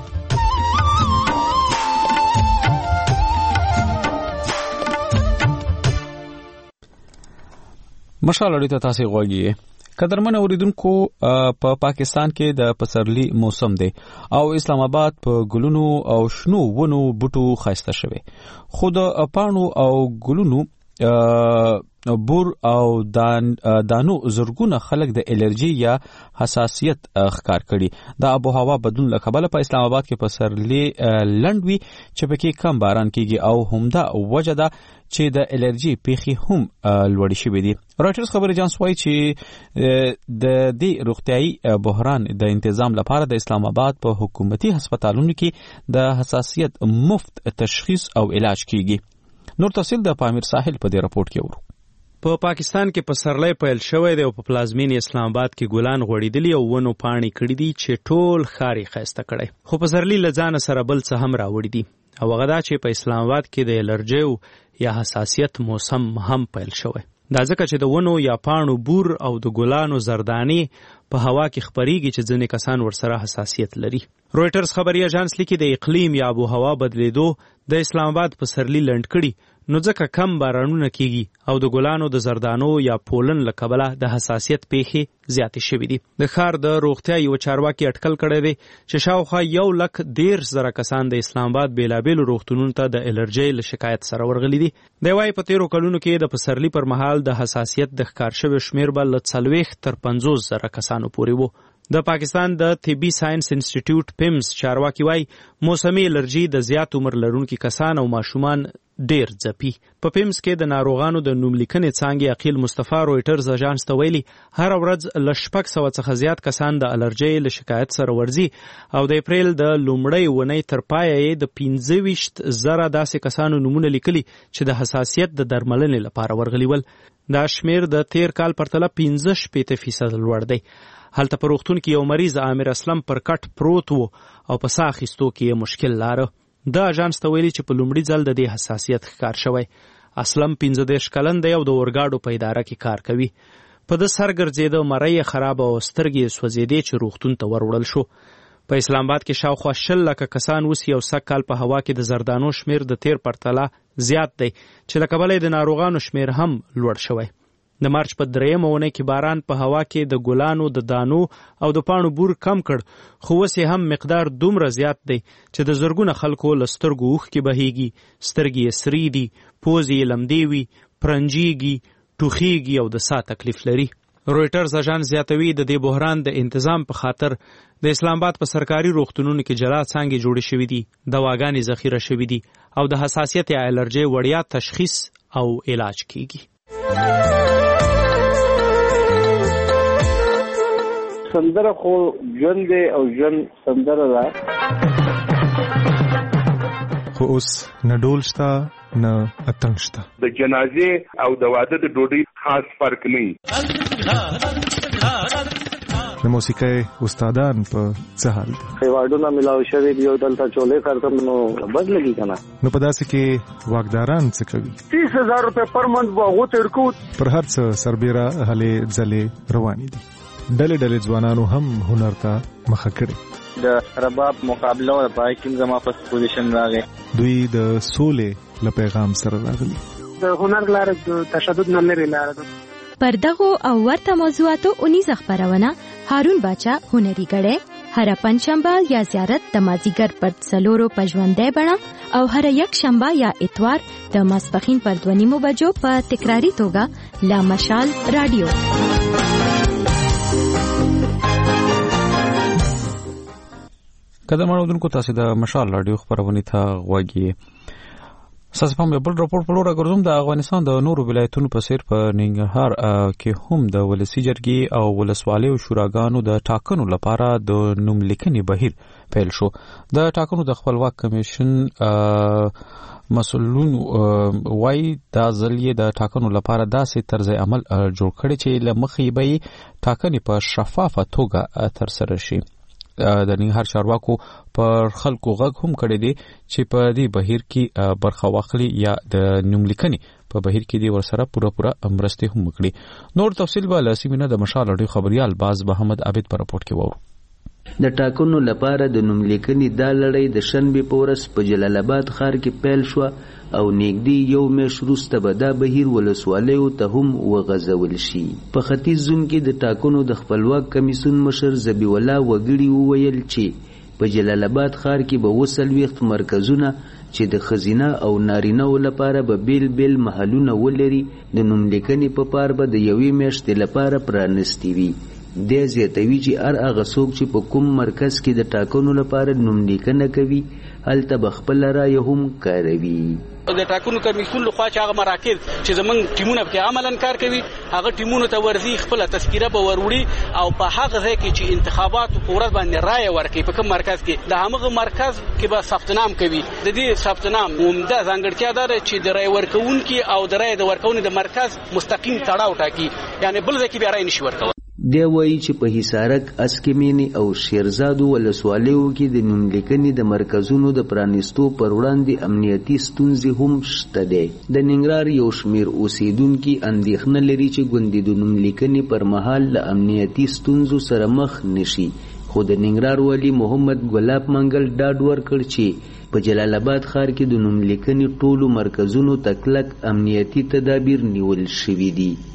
مشال ریډیو ته تاسو غوږی قدرمن اوریدونکو په پاکستان کې د پسرلی موسم دی او اسلام آباد په ګلونو او شنو ونو بوټو خاسته شوی خو د پانو او ګلونو بور او دانو زرګونه خلک د الرجی یا حساسیت ښکار کړي. د آب و هوا بدلون له کبله په اسلام آباد کې پسرلی لنډوي چې پکې کم باران کیږي او همدا وجه ده چې د الرجی پیخي هم لوړ شوی دي. راټرز خبر اجانس وايي چې د دې روغتيایي بحران د تنظیم لپاره د اسلام آباد په حکومتي هسپتالونو کې د حساسیت مفت تشخیص او علاج کیږي. نور تفصیل د پامیر ساحل په دې راپورټ کې ورو. په پاکستان کې پسرلی پیل شوی دی او په پلازمین اسلام آباد کې ګلان غوړېدلي او ونو پاڼې کړي دي چې ټول ښار یې ښایسته کړی. خو پسرلی له ځانه سره بل څه هم راوړي دي او هغه دا چې په اسلام آباد کې د الرجیو یا حساسیت موسم هم پیل شوی. دا ځکه چې د ونو یا پاڼو بور او د ګلانو زردانې په هوا کې خپریږي چې ځینې کسان ورسره حساسیت لري. رویټرز خبري اژانس لیکي د اقلیم یا آب و هوا بدلیدو د اسلام آباد پسرلی لنډ کړي نو ځکه کم بارانونه کیږي او د ګلانو د زردانو یا پولن له کبله د حساسیت پیښې زیاتې شوې دي. د ښار د روغتیا یو چارواکي اټکل کړی دی چې شاوخوا 1,13,000 کسان د اسلام آباد بیلابیلو روغتونونو ته د الرجی له شکایت سره ورغلي دي. دی وايي په تیرو کلونو کې د پسرلی پر مهال د حساسیت د ښکار شوي شمیر به له 40 تر 50,000 کسانو پورې وو. د پاکستان د طبي ساينس انسټیټیوټ پیمز چارواکي وایي موسمي الرجي د زیات عمر لرونکو کسان او ماشومان ډیر ځپي. په پیمز کې د ناروغانو د نوملیکنې څانګې عقیل مصطفی رويټرز اژانس ته ویلي هر ورځ له 600 څخه زیات کسان د الرجي له شکایت سره ورځي او د اپریل د لومړۍ ونې تر پایه د 25,000 داسې کسانو نمونه لیکلي چې د حساسیت د درملنې لپاره ورغلي ول. دا شمیر د تیر کال پرتله 15% لوړ دی. هلته په روغتون کې یو مریض عامر اسلم پر کټ پروت و او په ساه اخیستو کې مشکل لاره. د اژانس ته ویلي چې په لومړي ځل د دې حساسیت ښکار شوی. اسلم 15 کلن دی او د اورګاډو په اداره کې کار کوي. په د سر ګرځېده مری خراب او سترګې سوځېدې چې روغتون ته وروړل شو. په اسلام آباد کې شاوخوا 10,00,000 کسان اوس یو سږ کال په هوا کې د زردانو شمیر د تیر پرتله زیات دی چې له کبله د ناروغانو شمیر هم لوړ شوی. د مارچ په 3مه اونۍ کې باران په هوا کې د ګلانو د دانو او د پاڼو بور کم کړ، خو اوس هم مقدار دومره زیات دی چې د زرګونه خلکو له سترګو اوښکې بهیږي، سترګې یې سرې دي، پوزې یې لمدې وي، پرنجیږي، ټوخیږي او د ساه تکلیف لري. رويټرز اژانس زیاتوي د دې بحران د انتظام په خاطر د اسلام آباد په سرکاري روغتونونو کې جلا څانګې جوړې شوې دي، دواګانې ذخیره شوې دي او د حساسیت یا الرجي وړیا تشخیص او علاج کیږي. سندره خو ژوند دی او ژوند سندره ده، خو اوس نه ډول شته نه اتنګ شته. د جنازې او د واده د ډوډۍ خاص فرق نه. د موسیقۍ استادان په څه حال دي؟ ایوارډونه ملاو شوي دي او دلته چولې کارتم نو بد لګي کنه. نو په داسې کې واکداران څه کوي؟ 30,000 روپے پر منت به هغه ترکو پر هر څه سربېره هلې ځلې روانې دي. ډلې ډلې ځوانانو هم هنر ته مخه کړې. د رباب مقابله او پای کې زما په پوزیشن راغی. دوی د سولې له پیغام سره راغلي. د هنر لاره د تشدد نه لري لاره ده. پر دغه او ورته موضوعاتو اونیزه خبرونه هارون باچا هنري غړې هر پنځشنبه یا زیارت د مازیګر پر 4 په ژوندۍ بڼه او هر یک شنبه یا اتوار د ماسپخین پر 2:30 بجو په تکراری توګه لا مشال رادیو. قدر مړودونکو تاسو د مشال رادیو خبرونه ته غوږی. ساس په بل راپور په لور غرضوم د افغانستان د نورو ولایتونو په سیر په ننګرهار کې هم د ولسی جرګې او ولسوالۍ او شوراګانو د ټاکنو لپاره د نوملیکنې بهیر پیل شو. د ټاکنو د خپلواک کمیشن مسؤلون وای دا ځلې د ټاکنو لپاره داسې طرز عمل جوړ کړي چې لمخې به ټاکنې په شفافه توګه تر سره شي. د ننګرهار چارواکو پر خلکو غږ هم کړی دی چې په دې بهیر کې برخه واخلي یا د نوملیکنې په بهیر کې دی ورسره پوره مرسته هم وکړي. نور تفصیل به له سیمینه د مشال اډیو خبريال باز محمد عابد پر رپورت کې وورو. د ټاکنو لپاره د نوملیکنې دا لړۍ د شنبې په ورځ په جلال آباد ښار کې پیل شو او نږدې یو میاشت وروسته به دا بهیر ولسوالیو ته هم وغځول شي. په ختیځ زون کې د ټاکنو د خپلواک کمیسیون مشر ذبیح الله وګړي وویل چې په جلال آباد ښار کې به 40 مرکزونه چې د ښځینه او نارینه‌و لپاره به بیل بیل محلونه ولري د نوملیکنې په پار به د یوې میاشتې لپاره پرانستي وي. د زیاتوي چې هر هغه څوک چې په کوم مرکز کې د ټاکنو لپاره نوملیکنه کوي هلته به خپل رایه هم کاروي. د ټاکنو کمیسیون لخوا چې هغه مراکز چې زمونږ ټیمونه پکې عملاً کار کوي هغه ټیمونو ته ورځي خپل تذکیره به وروړي او په هغه ځای کې چې انتخابات په ورځ باندې رایه ورکوي په کوم مرکز کې د هغه مرکز کې به ثبت نام کوي. د دې ثبت نام عمده ځانګړتیا ده چې د رای ورکونکي او د رای د ورکونې د مرکز مستقیم تړاو ټاکي، یعنی بل ځای کې بیا رای نشي ورکوي. دی وایي چې په حصارک، اسکمینې او شیرزادو ولسوالیو کې د نوملیکنې د مرکزونو د پرانیستو پر وړاندې امنیتي ستونزې هم شته دی. د ننګرهار یو شمیر اوسیدونکي اندېښنه لري چې ګوندې د نوملیکنې پر مهال له امنیتي ستونزو سره مخ نشي، خو د ننګرهار والي محمد ګلاب منګل ډاډ ورکړ چې په جلال آباد ښار کې د نوملیکنې ټولو مرکزونو ته کلک امنیتي تدابیر نیول شوي دي.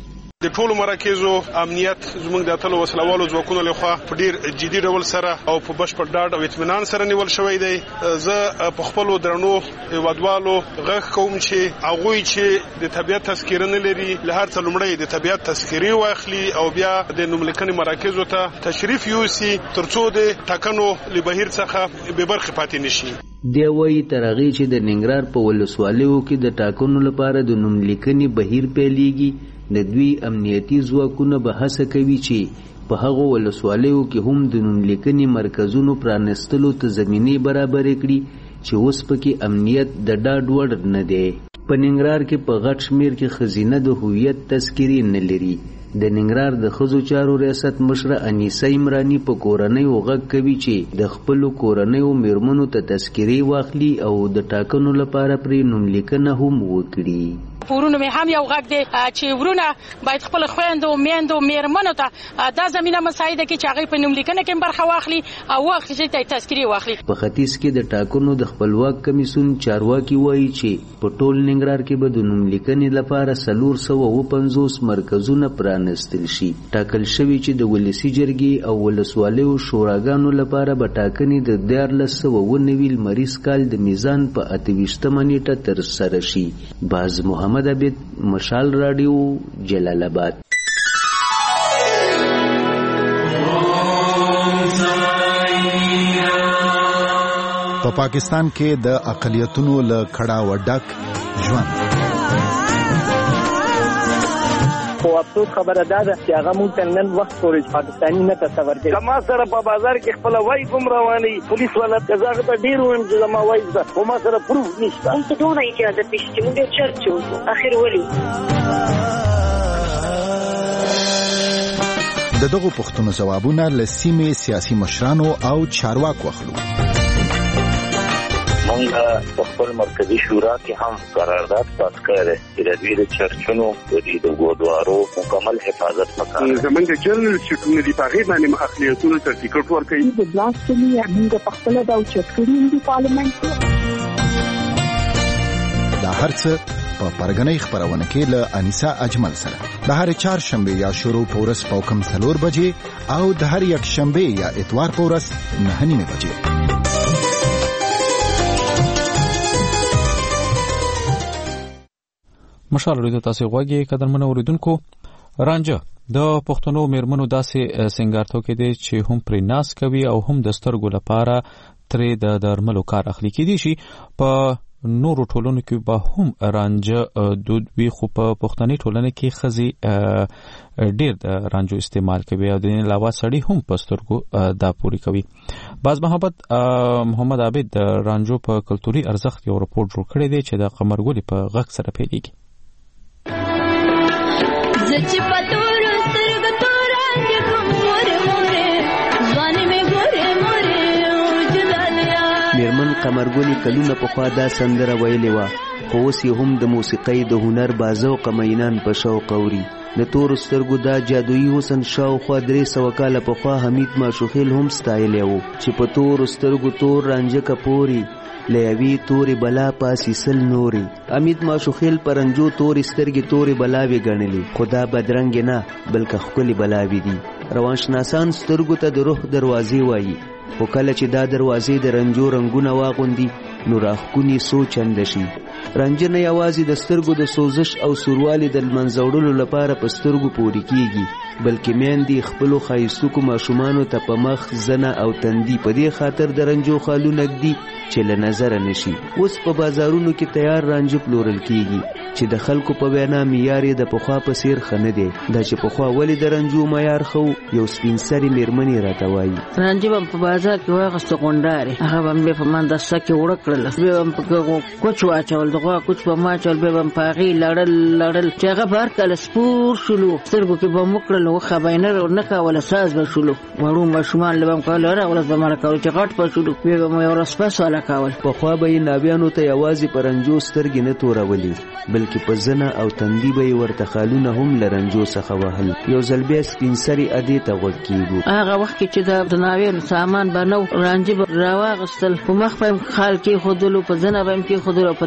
د ټولو مراکزو امنیت زموږ د اتلو وسلوالو ځواکونو لخوا په ډیر جدي ډول سره او په بشپړ ډاډ او اطمینان سره نیول شوی دی. زه په خپل درنو هیوادوالو غږ کوم چې هغه چې د طبيعت تذکره نه لري له هر څه لومړی د طبيعت تذکره واخلي او بیا د نوملیکنې مراکزو ته تشریف یوسي ترڅو د ټاکنو لبهیر څخه به برخه پاتې نشي. دی وایي تر هغې چې د ننګرهار په ولسوالیو کې د ټاکنو لپاره د نوملیکنې بهیر پیلېږي د دوی امنیتي ځواکونه به هڅه کوي چې په هغو ولسوالیو کې هم د نوملیکنې مرکزونو پرانستلو ته زمینې برابرې کړي چې اوس پکې امنیت د ډاډ وړ نه دی. په ننګرهار کې په غټ شمیر کې ښځینه د هویت تذکرې نه لري. د ننګرهار د ښځو چارو ریاست مشره انیسه عمراني په کورنیو غږ کوي چې د خپلو کورنیو میرمنو ته تذکرې واخلي او د ټاکنو لپاره پرې نوملیکنه هم وکړي. پورونو مې هم یو غږ دی چې ورونه باید خپل خويندو میندو میرمنو ته دا زمينه مساعده کې چې هغه په نوملیکنه کې برخه واخلي او وخت چې تذکرې واخلي. په ختیځ کې د ټاکنو د خپلواک کمیسیون چارواکي وایي چې په ټول ننګرهار کې به د نوملیکنې لپاره 450 مرکزونه پرانستل شي. ټاکل شوی چې د ولسی جرګې او ولسوالیو شوراګانو لپاره به ټاکنې د 1419 لمریز کال د میزان په 28 نیټه تر سره شي. باز محمد عبید، مشال رادیو، جلال آباد. په پاکستان کې د اقلیتونو له کړه وډک ژوند خو افسوس خبره ده چې هغه مونږ ته نن وخت پورې پاکستاني نه تصور کوي. زما سره په بازار کې خپل وای کوم رواني پولیس ولا قزاغه ته ډیر ویم چې زما وای ده خو ما سره پروف نشته. هم ته ټول اجازه پېښې موږ چرچو اخر ولي د دغو پوښتنو ځوابونه له سیمې سیاسي مشرانو او چارواکو اخلو. مونږ په خپل مرکزی شورا کې هم قرارداد پاس کړی چې د دوی د چرچونو د ګودوارو مکمل حفاظت وکړي. زمونږ جنرال شټونه دی په هغې باندې اقلیتونو ته ټیکټ ورکوي. د بلاسټمي موږ په خپله دا اوچت کړي دي پارلمنټ کې. دا هر څه په پرګنۍ خپرونه کې له انیسا اجمل سره د هر چهارشنبه یا شروع په ورځ په کم 4 بجې او د هر یک شنبه یا اتوار په ورځ 9 بجې. مشال ریدو تاسو غوږی قدرمنو اوریدونکو. رانجه د پښتنو میرمنو داسې سنگارتو کې دي چې هم پرې ناس کوي او هم د سترګو لپاره ترې د درملو کار اخلي. کېدی شي په نورو ټولنو کې به هم رانجه دود وي، خو په پښتني ټولنه کې ښځې ډېر د رانجو استعمال کوي او د دې علاوه سړي هم په سترګو دا پوری کوي. باز محمد عابد د رانجو په کلتوري ارزښت یو راپور جوړ کړی دی چې د قمرګلي په غږ سره پیلېږي. میرمن قمرګلي کلونه پخوا دا سندره ویلې وه، خو اوس یې هم د موسیقۍ د هنر باذوقه مینان په شوق اوري. د تورو سترګو دا جادویي حسن شاوخوا 300 کاله پخوا حمید ماشوخیل هم ستایلی و چې په تورو سترګو تور رانجه کپوري له یوې تورې بلا پاسې سل نورې. حمید ماشوخیل پرنجو تورې سترګې تورې بلاوې ګڼلې، خو دا بدرنګې نه بلکې ښکلې بلاوې دي. روانشناسان سترګو ته د روح دروازې وایي، خو کله چې دا دروازې د رنجو رنګونه واغوندي نو راښکونې څو چنده شي. رانجه نه یوازې د سترګو د سوزش او سوروالي د لمنځه وړلو لپاره په سترګو پورې کیږي، بلکې میندې خپلو ښایستوکو ماشومانو ته په مخ، زنه او تندي په دې خاطر د رنجو خالونه ږدي چې له نظره نشي. اوس په بازارونو کې تیار رانجه پلورل کیږي چې د خلکو په وینا معیار یې د پخوا په څیر ښه نه دی. دا چې پخوا ولې د رنجو معیار ښه یو سپین سرې میرمنې راته وایي. رانجه به په بازار کې واخیسته غونډارې، هغه به مې په مندسه کې وړه کړله، بیا به په کوچ واچول، د غوا کوچ به ماچول، بیا به په هغې لړل چې هغه به هر کله سپور شولو، سترګو کې به مو کړل، وښه به یې نه کوله، ساز به شولو. وړو ماشومان له به م کول، هره ورځ به مړه کول چې غټ به شولو، بیا به مو یو ورځ پس والا کول. پخوا به یې ناویانو ته یوازې په رنجو سترګې نه تورولې، بلکې په زنه او تندي به یې ورته خالونه هم له رنجو څخه وهل. یو ځل بیا سپین سرې ادې ته غوږ کېږو. هغه وخت کې چې د ناویانو سامان به نه و، رانجې به راواغېستل، په مخ به یې خال کېښودلو، په زنه به یې کېښودلو او په تندي به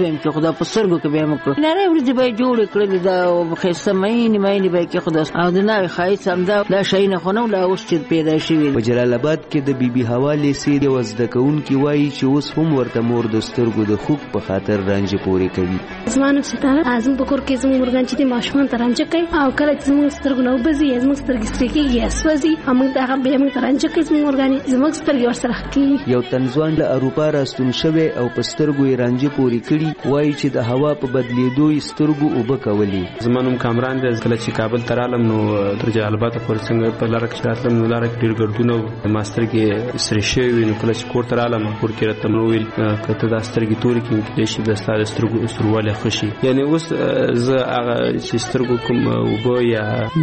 ویم چې خدا په سترګو کې به موږ نری ورځې به جوړ کړل دا خسته مې به کې خدا او د نوې خایس هم دا شي نه خو نو لا اوس چې پیدا شوی. په جلال آباد کې د بي بي حواله سي د وزدکون کی وایي چې اوس هم ورته مور د سترګو د خوک په خاطر رانجه پوري کوي. زمانو ستاره ازم په کور کې زموږ ورغان چې ماشومان ترانجه کوي او کله چې زموږ سترګو نو بزي زموږ سترګې سترګې اسوځي هم دا هم به موږ ترانجه کوي زموږ ورغان زموږ سترګې ورسره کوي. یو تنځوان له اروپا راستون شوی او په سترګو یې رانجه پوري کړي وایي چې د هوا په بدلیدو یې سترګو اوبه کولې. زمونږ کامران د کله چې کابل ترالم نو تر جلال آباد پورې څنګه په لار کې راتلم نو لار کې ډیر ګردونه ماستر کې سری شوی نو کله چې کور ترالم کور کې راته نو ویل کته د سترګې توري کې د شي د سترګو سرواله خشي یعنی اوس زه هغه چې سترګو کوم وبو یا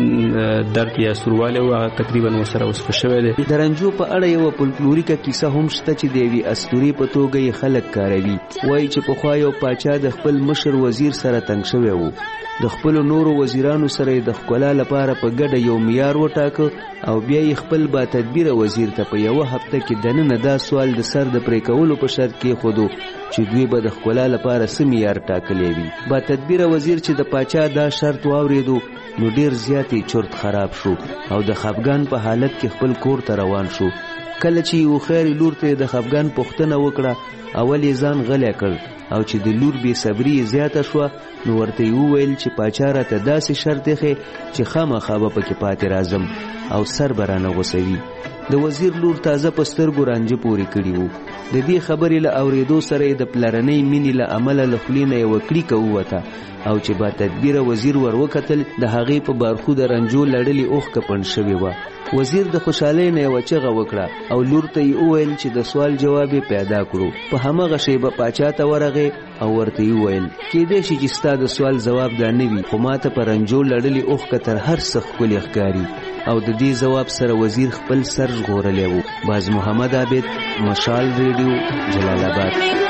درد یا سرواله او تقریبا وسره اوس شوی دی. د رنجو په اړه یو فولکلوریکه کیسه هم شته چې دیوی اسطوري په توګه یې خلک کاروي. وایي چې په خوا یو پاچا د خپل مشر وزیر سره تنگ شوی وو. د خپل نورو وزیرانو سره د ښکلا لپاره په ګډه یو معیار وټاکه او بیا یې خپل با تدبیر وزیر ته په یو هفته کې دننه دا سوال د سر د پرې کولو په شرط کې خودو چې دوی به د ښکلا لپاره سم معیار ټاکلی وي. با تدبیر وزیر چې د پاچا دا شرط واورېدو نو ډیر زیاتې چرت خراب شو او د خفګان په حالت کې خپل کور ته روان شو. کله چې یو خیر لور ته د خفګان پوښتنه وکړه اول یې ځان غلی کړ او چې د لور بې صبري زیاته شوه نو ورته یې وویل چې پاچا راته داسې شرط ایښی چې خامخا به پکې پاتې راځم او سر به رانه غوڅوي. د وزیر لور تازه په سترګو رانجه پورې کړي وو. د دې خبرې له اورېدو سره د پلرنۍ مینې له امله له خولې نه یوه کړیکه ووته او چې با تدبیره وزیر ور وکتل د هغې په بارخو د رنجو لړلې اوښکه پنډ شوې وه. وزیر د خوشحالۍ نه یوه چغه وکړه او لور ته یې وویل چې د سوال جواب یې پیدا کړو. په همغه شیبه پاچا ته ورغې او ورته یې وویل کیدای شي چې ستا د سوال ځواب دا نه وي خو ماته په رنجو لړلې اوښکه تر هر څه ښکلې ښکاري. او د دې ځواب سره وزیر خپل سر ژغورلی و. باز محمد عابد، مشال ریډیو، جلال آباد.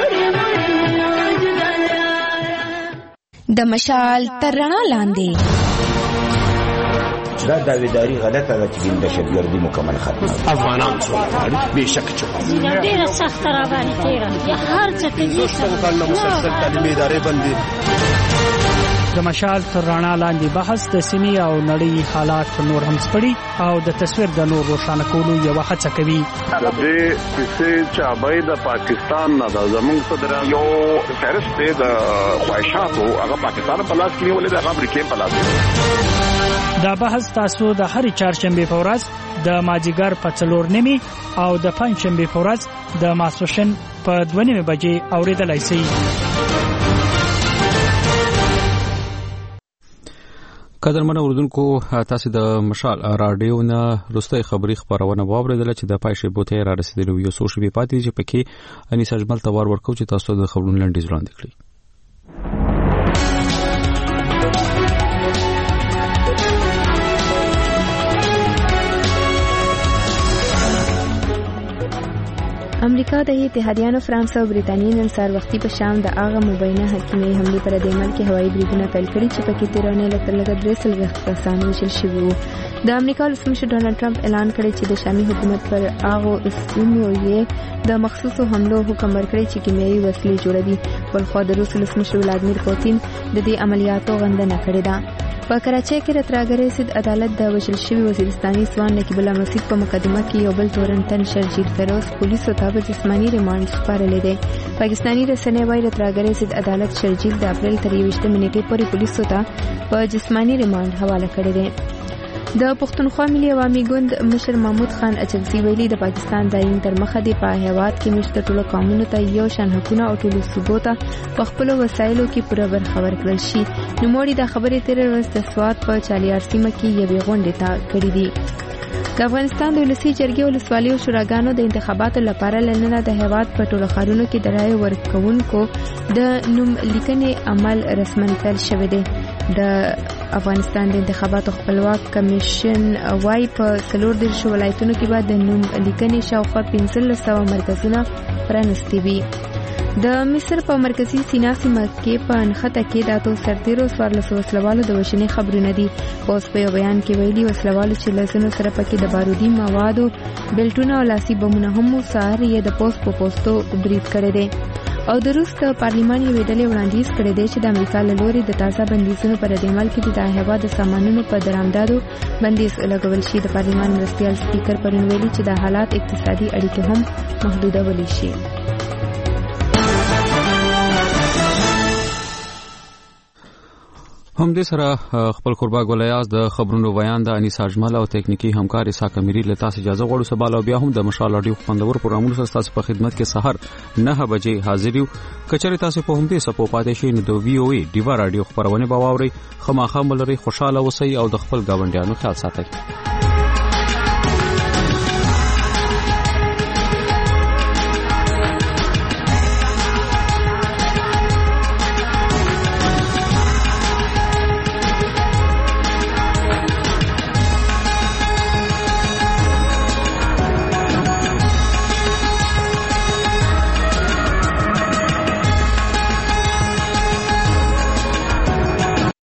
د مشال تر رڼا لاندې دا داویداری غلطه ده چې دهشتګردي مکمل ختمه افغانان څومره بېشک چې ډېره سخته راباندې تېره هر څه کې مسلسل تعلیمي ادارې بندي. د مشال تر رڼا لاندې بحث د سیمې او نړۍ حالات نور هم سپړي او د تصویر د نور روښانه کولو یوه هڅه کوي. د دې کیسې چابۍ د پاکستان نه ده. زموږ صدر یو فهرست دی د خواهشاتو هغه پاکستان په لاس کې نیولې ده، هغه امریکې په لاس کې. دا بحث تاسو د هرې چهارشنبې په ورځ د مازدیګر په 4:30 او د پنجشنبې په ورځ د ماسپښین په 2:30 بجې اورېدلای شئ. قدرمن اوردونکو، تاسو د مشال رادیو نه وروستۍ خبري خبرونه واوریدل چې د پایښې بوته را رسیدلو یو څو شپې پاتې چې پکې انیس اجمل تور ورکو چې تاسو د خبرونو لنډیز وړاندې کړی. امریکا د اتحادیانو فرانس او برېټانیا نن سهار وختي په شام د هغه مبینه حکیمي حملې پر د عمل کې هوایي بریدونه پیل کړي چې پکې 13 لکه 3 کسان وژل شوي وو. د امریکا ولسمشر ډونالد ټرمپ اعلان کړی چې د شامي حکومت پر هغه اسلامي یې د مخصوصو حملو حکم ورکړی چې کیمیاوي وسلې جوړوي. بلخو د روس ولسمشر ولادیمیر پوتین د دې عملیاتو غندنه کړې ده. په کراچۍ کې راتراګرې سید عدالت د وژل شوي وزیرستاني ځوان نقیب الله مسعود په مقدمه کې یو بل تورنټن شرجیل فیروز پولیسو ته په جسماني ریمانډ سپارلی دی. پاکستاني رسنۍ وايي راتراګرې سید عدالت شرجیل د اپریل تر 21 نیټې پورې پولیسو ته په جسماني ریمانډ حواله کړی دی. د پښتونخوا ملي عوامي ګوند مشر محمود خان اچکزي ویلي د پاکستان داین تر مخه دی په هیواد کې مشته ټولو قومونو ته یو شان حقونه او ټولو صوبو ته په خپل وسایلو کې پوره برخه ورکړل شي. نوموړي د خبرې تیر ورځ د سوات په چالیار سیمه کې یوې غونډې ته کړې دي. د افغانستان د ولسی جرګې ولسوالۍ او شوراګانو د انتخاباتو لپاره لننه د هیواد په ټولو ښارونو کې د رایې ورکوونکو د نوم لیکنې عمل رسماً پیل شوی دی. د افغانستان د انتخاباتو خپلواک کمیشن وايي په 14 ولایتونو کې به د نوم لیکنې شاوخوا 1500 مرکزونه پرانیستي وي. د مصر په مرکزی سینا سیمه کې په انخته کې د اتو سرتیرو 14 وسلوالو د وژنې خبرونه دي. اوس په یو بیان کې ویلي وسلوالو چې لسنو سره پکې د بارودي موادو بلټونه او لاسي بمونه هم سار یې د پوسټو برید کړی دی. او د روس د پارلمان یوې ډلې وړاندیز کړی دی چې د امریکا له لوري د تازه بندیزونو پر عمل کې د هیواد د سامانونو په درآمدادو بندیز لګول شي. د پارلمان مرستیال سپیکر پرون ویلي چې د حالات اقتصادي اړیکې هم محدودولی شي. هم دې سره خپل قربا ګولیاز د خبرونو بیان د انیس اجمل او تکنیکی همکار اسحاق امیری له تاسو اجازه غواړو. سبا له بیا هم د مشال اډیو خوندور پروګرامونو سره تاسو په خدمت کې سحر 9 بجې حاضر یو. کچری تاسو په هم دې سپو پاتې شئ نو د وی او ای ډیوا رادیو خبرونه باوري خامخا ملري خوشاله اوسئ او د خپل گاونډیانو خیال ساتئ.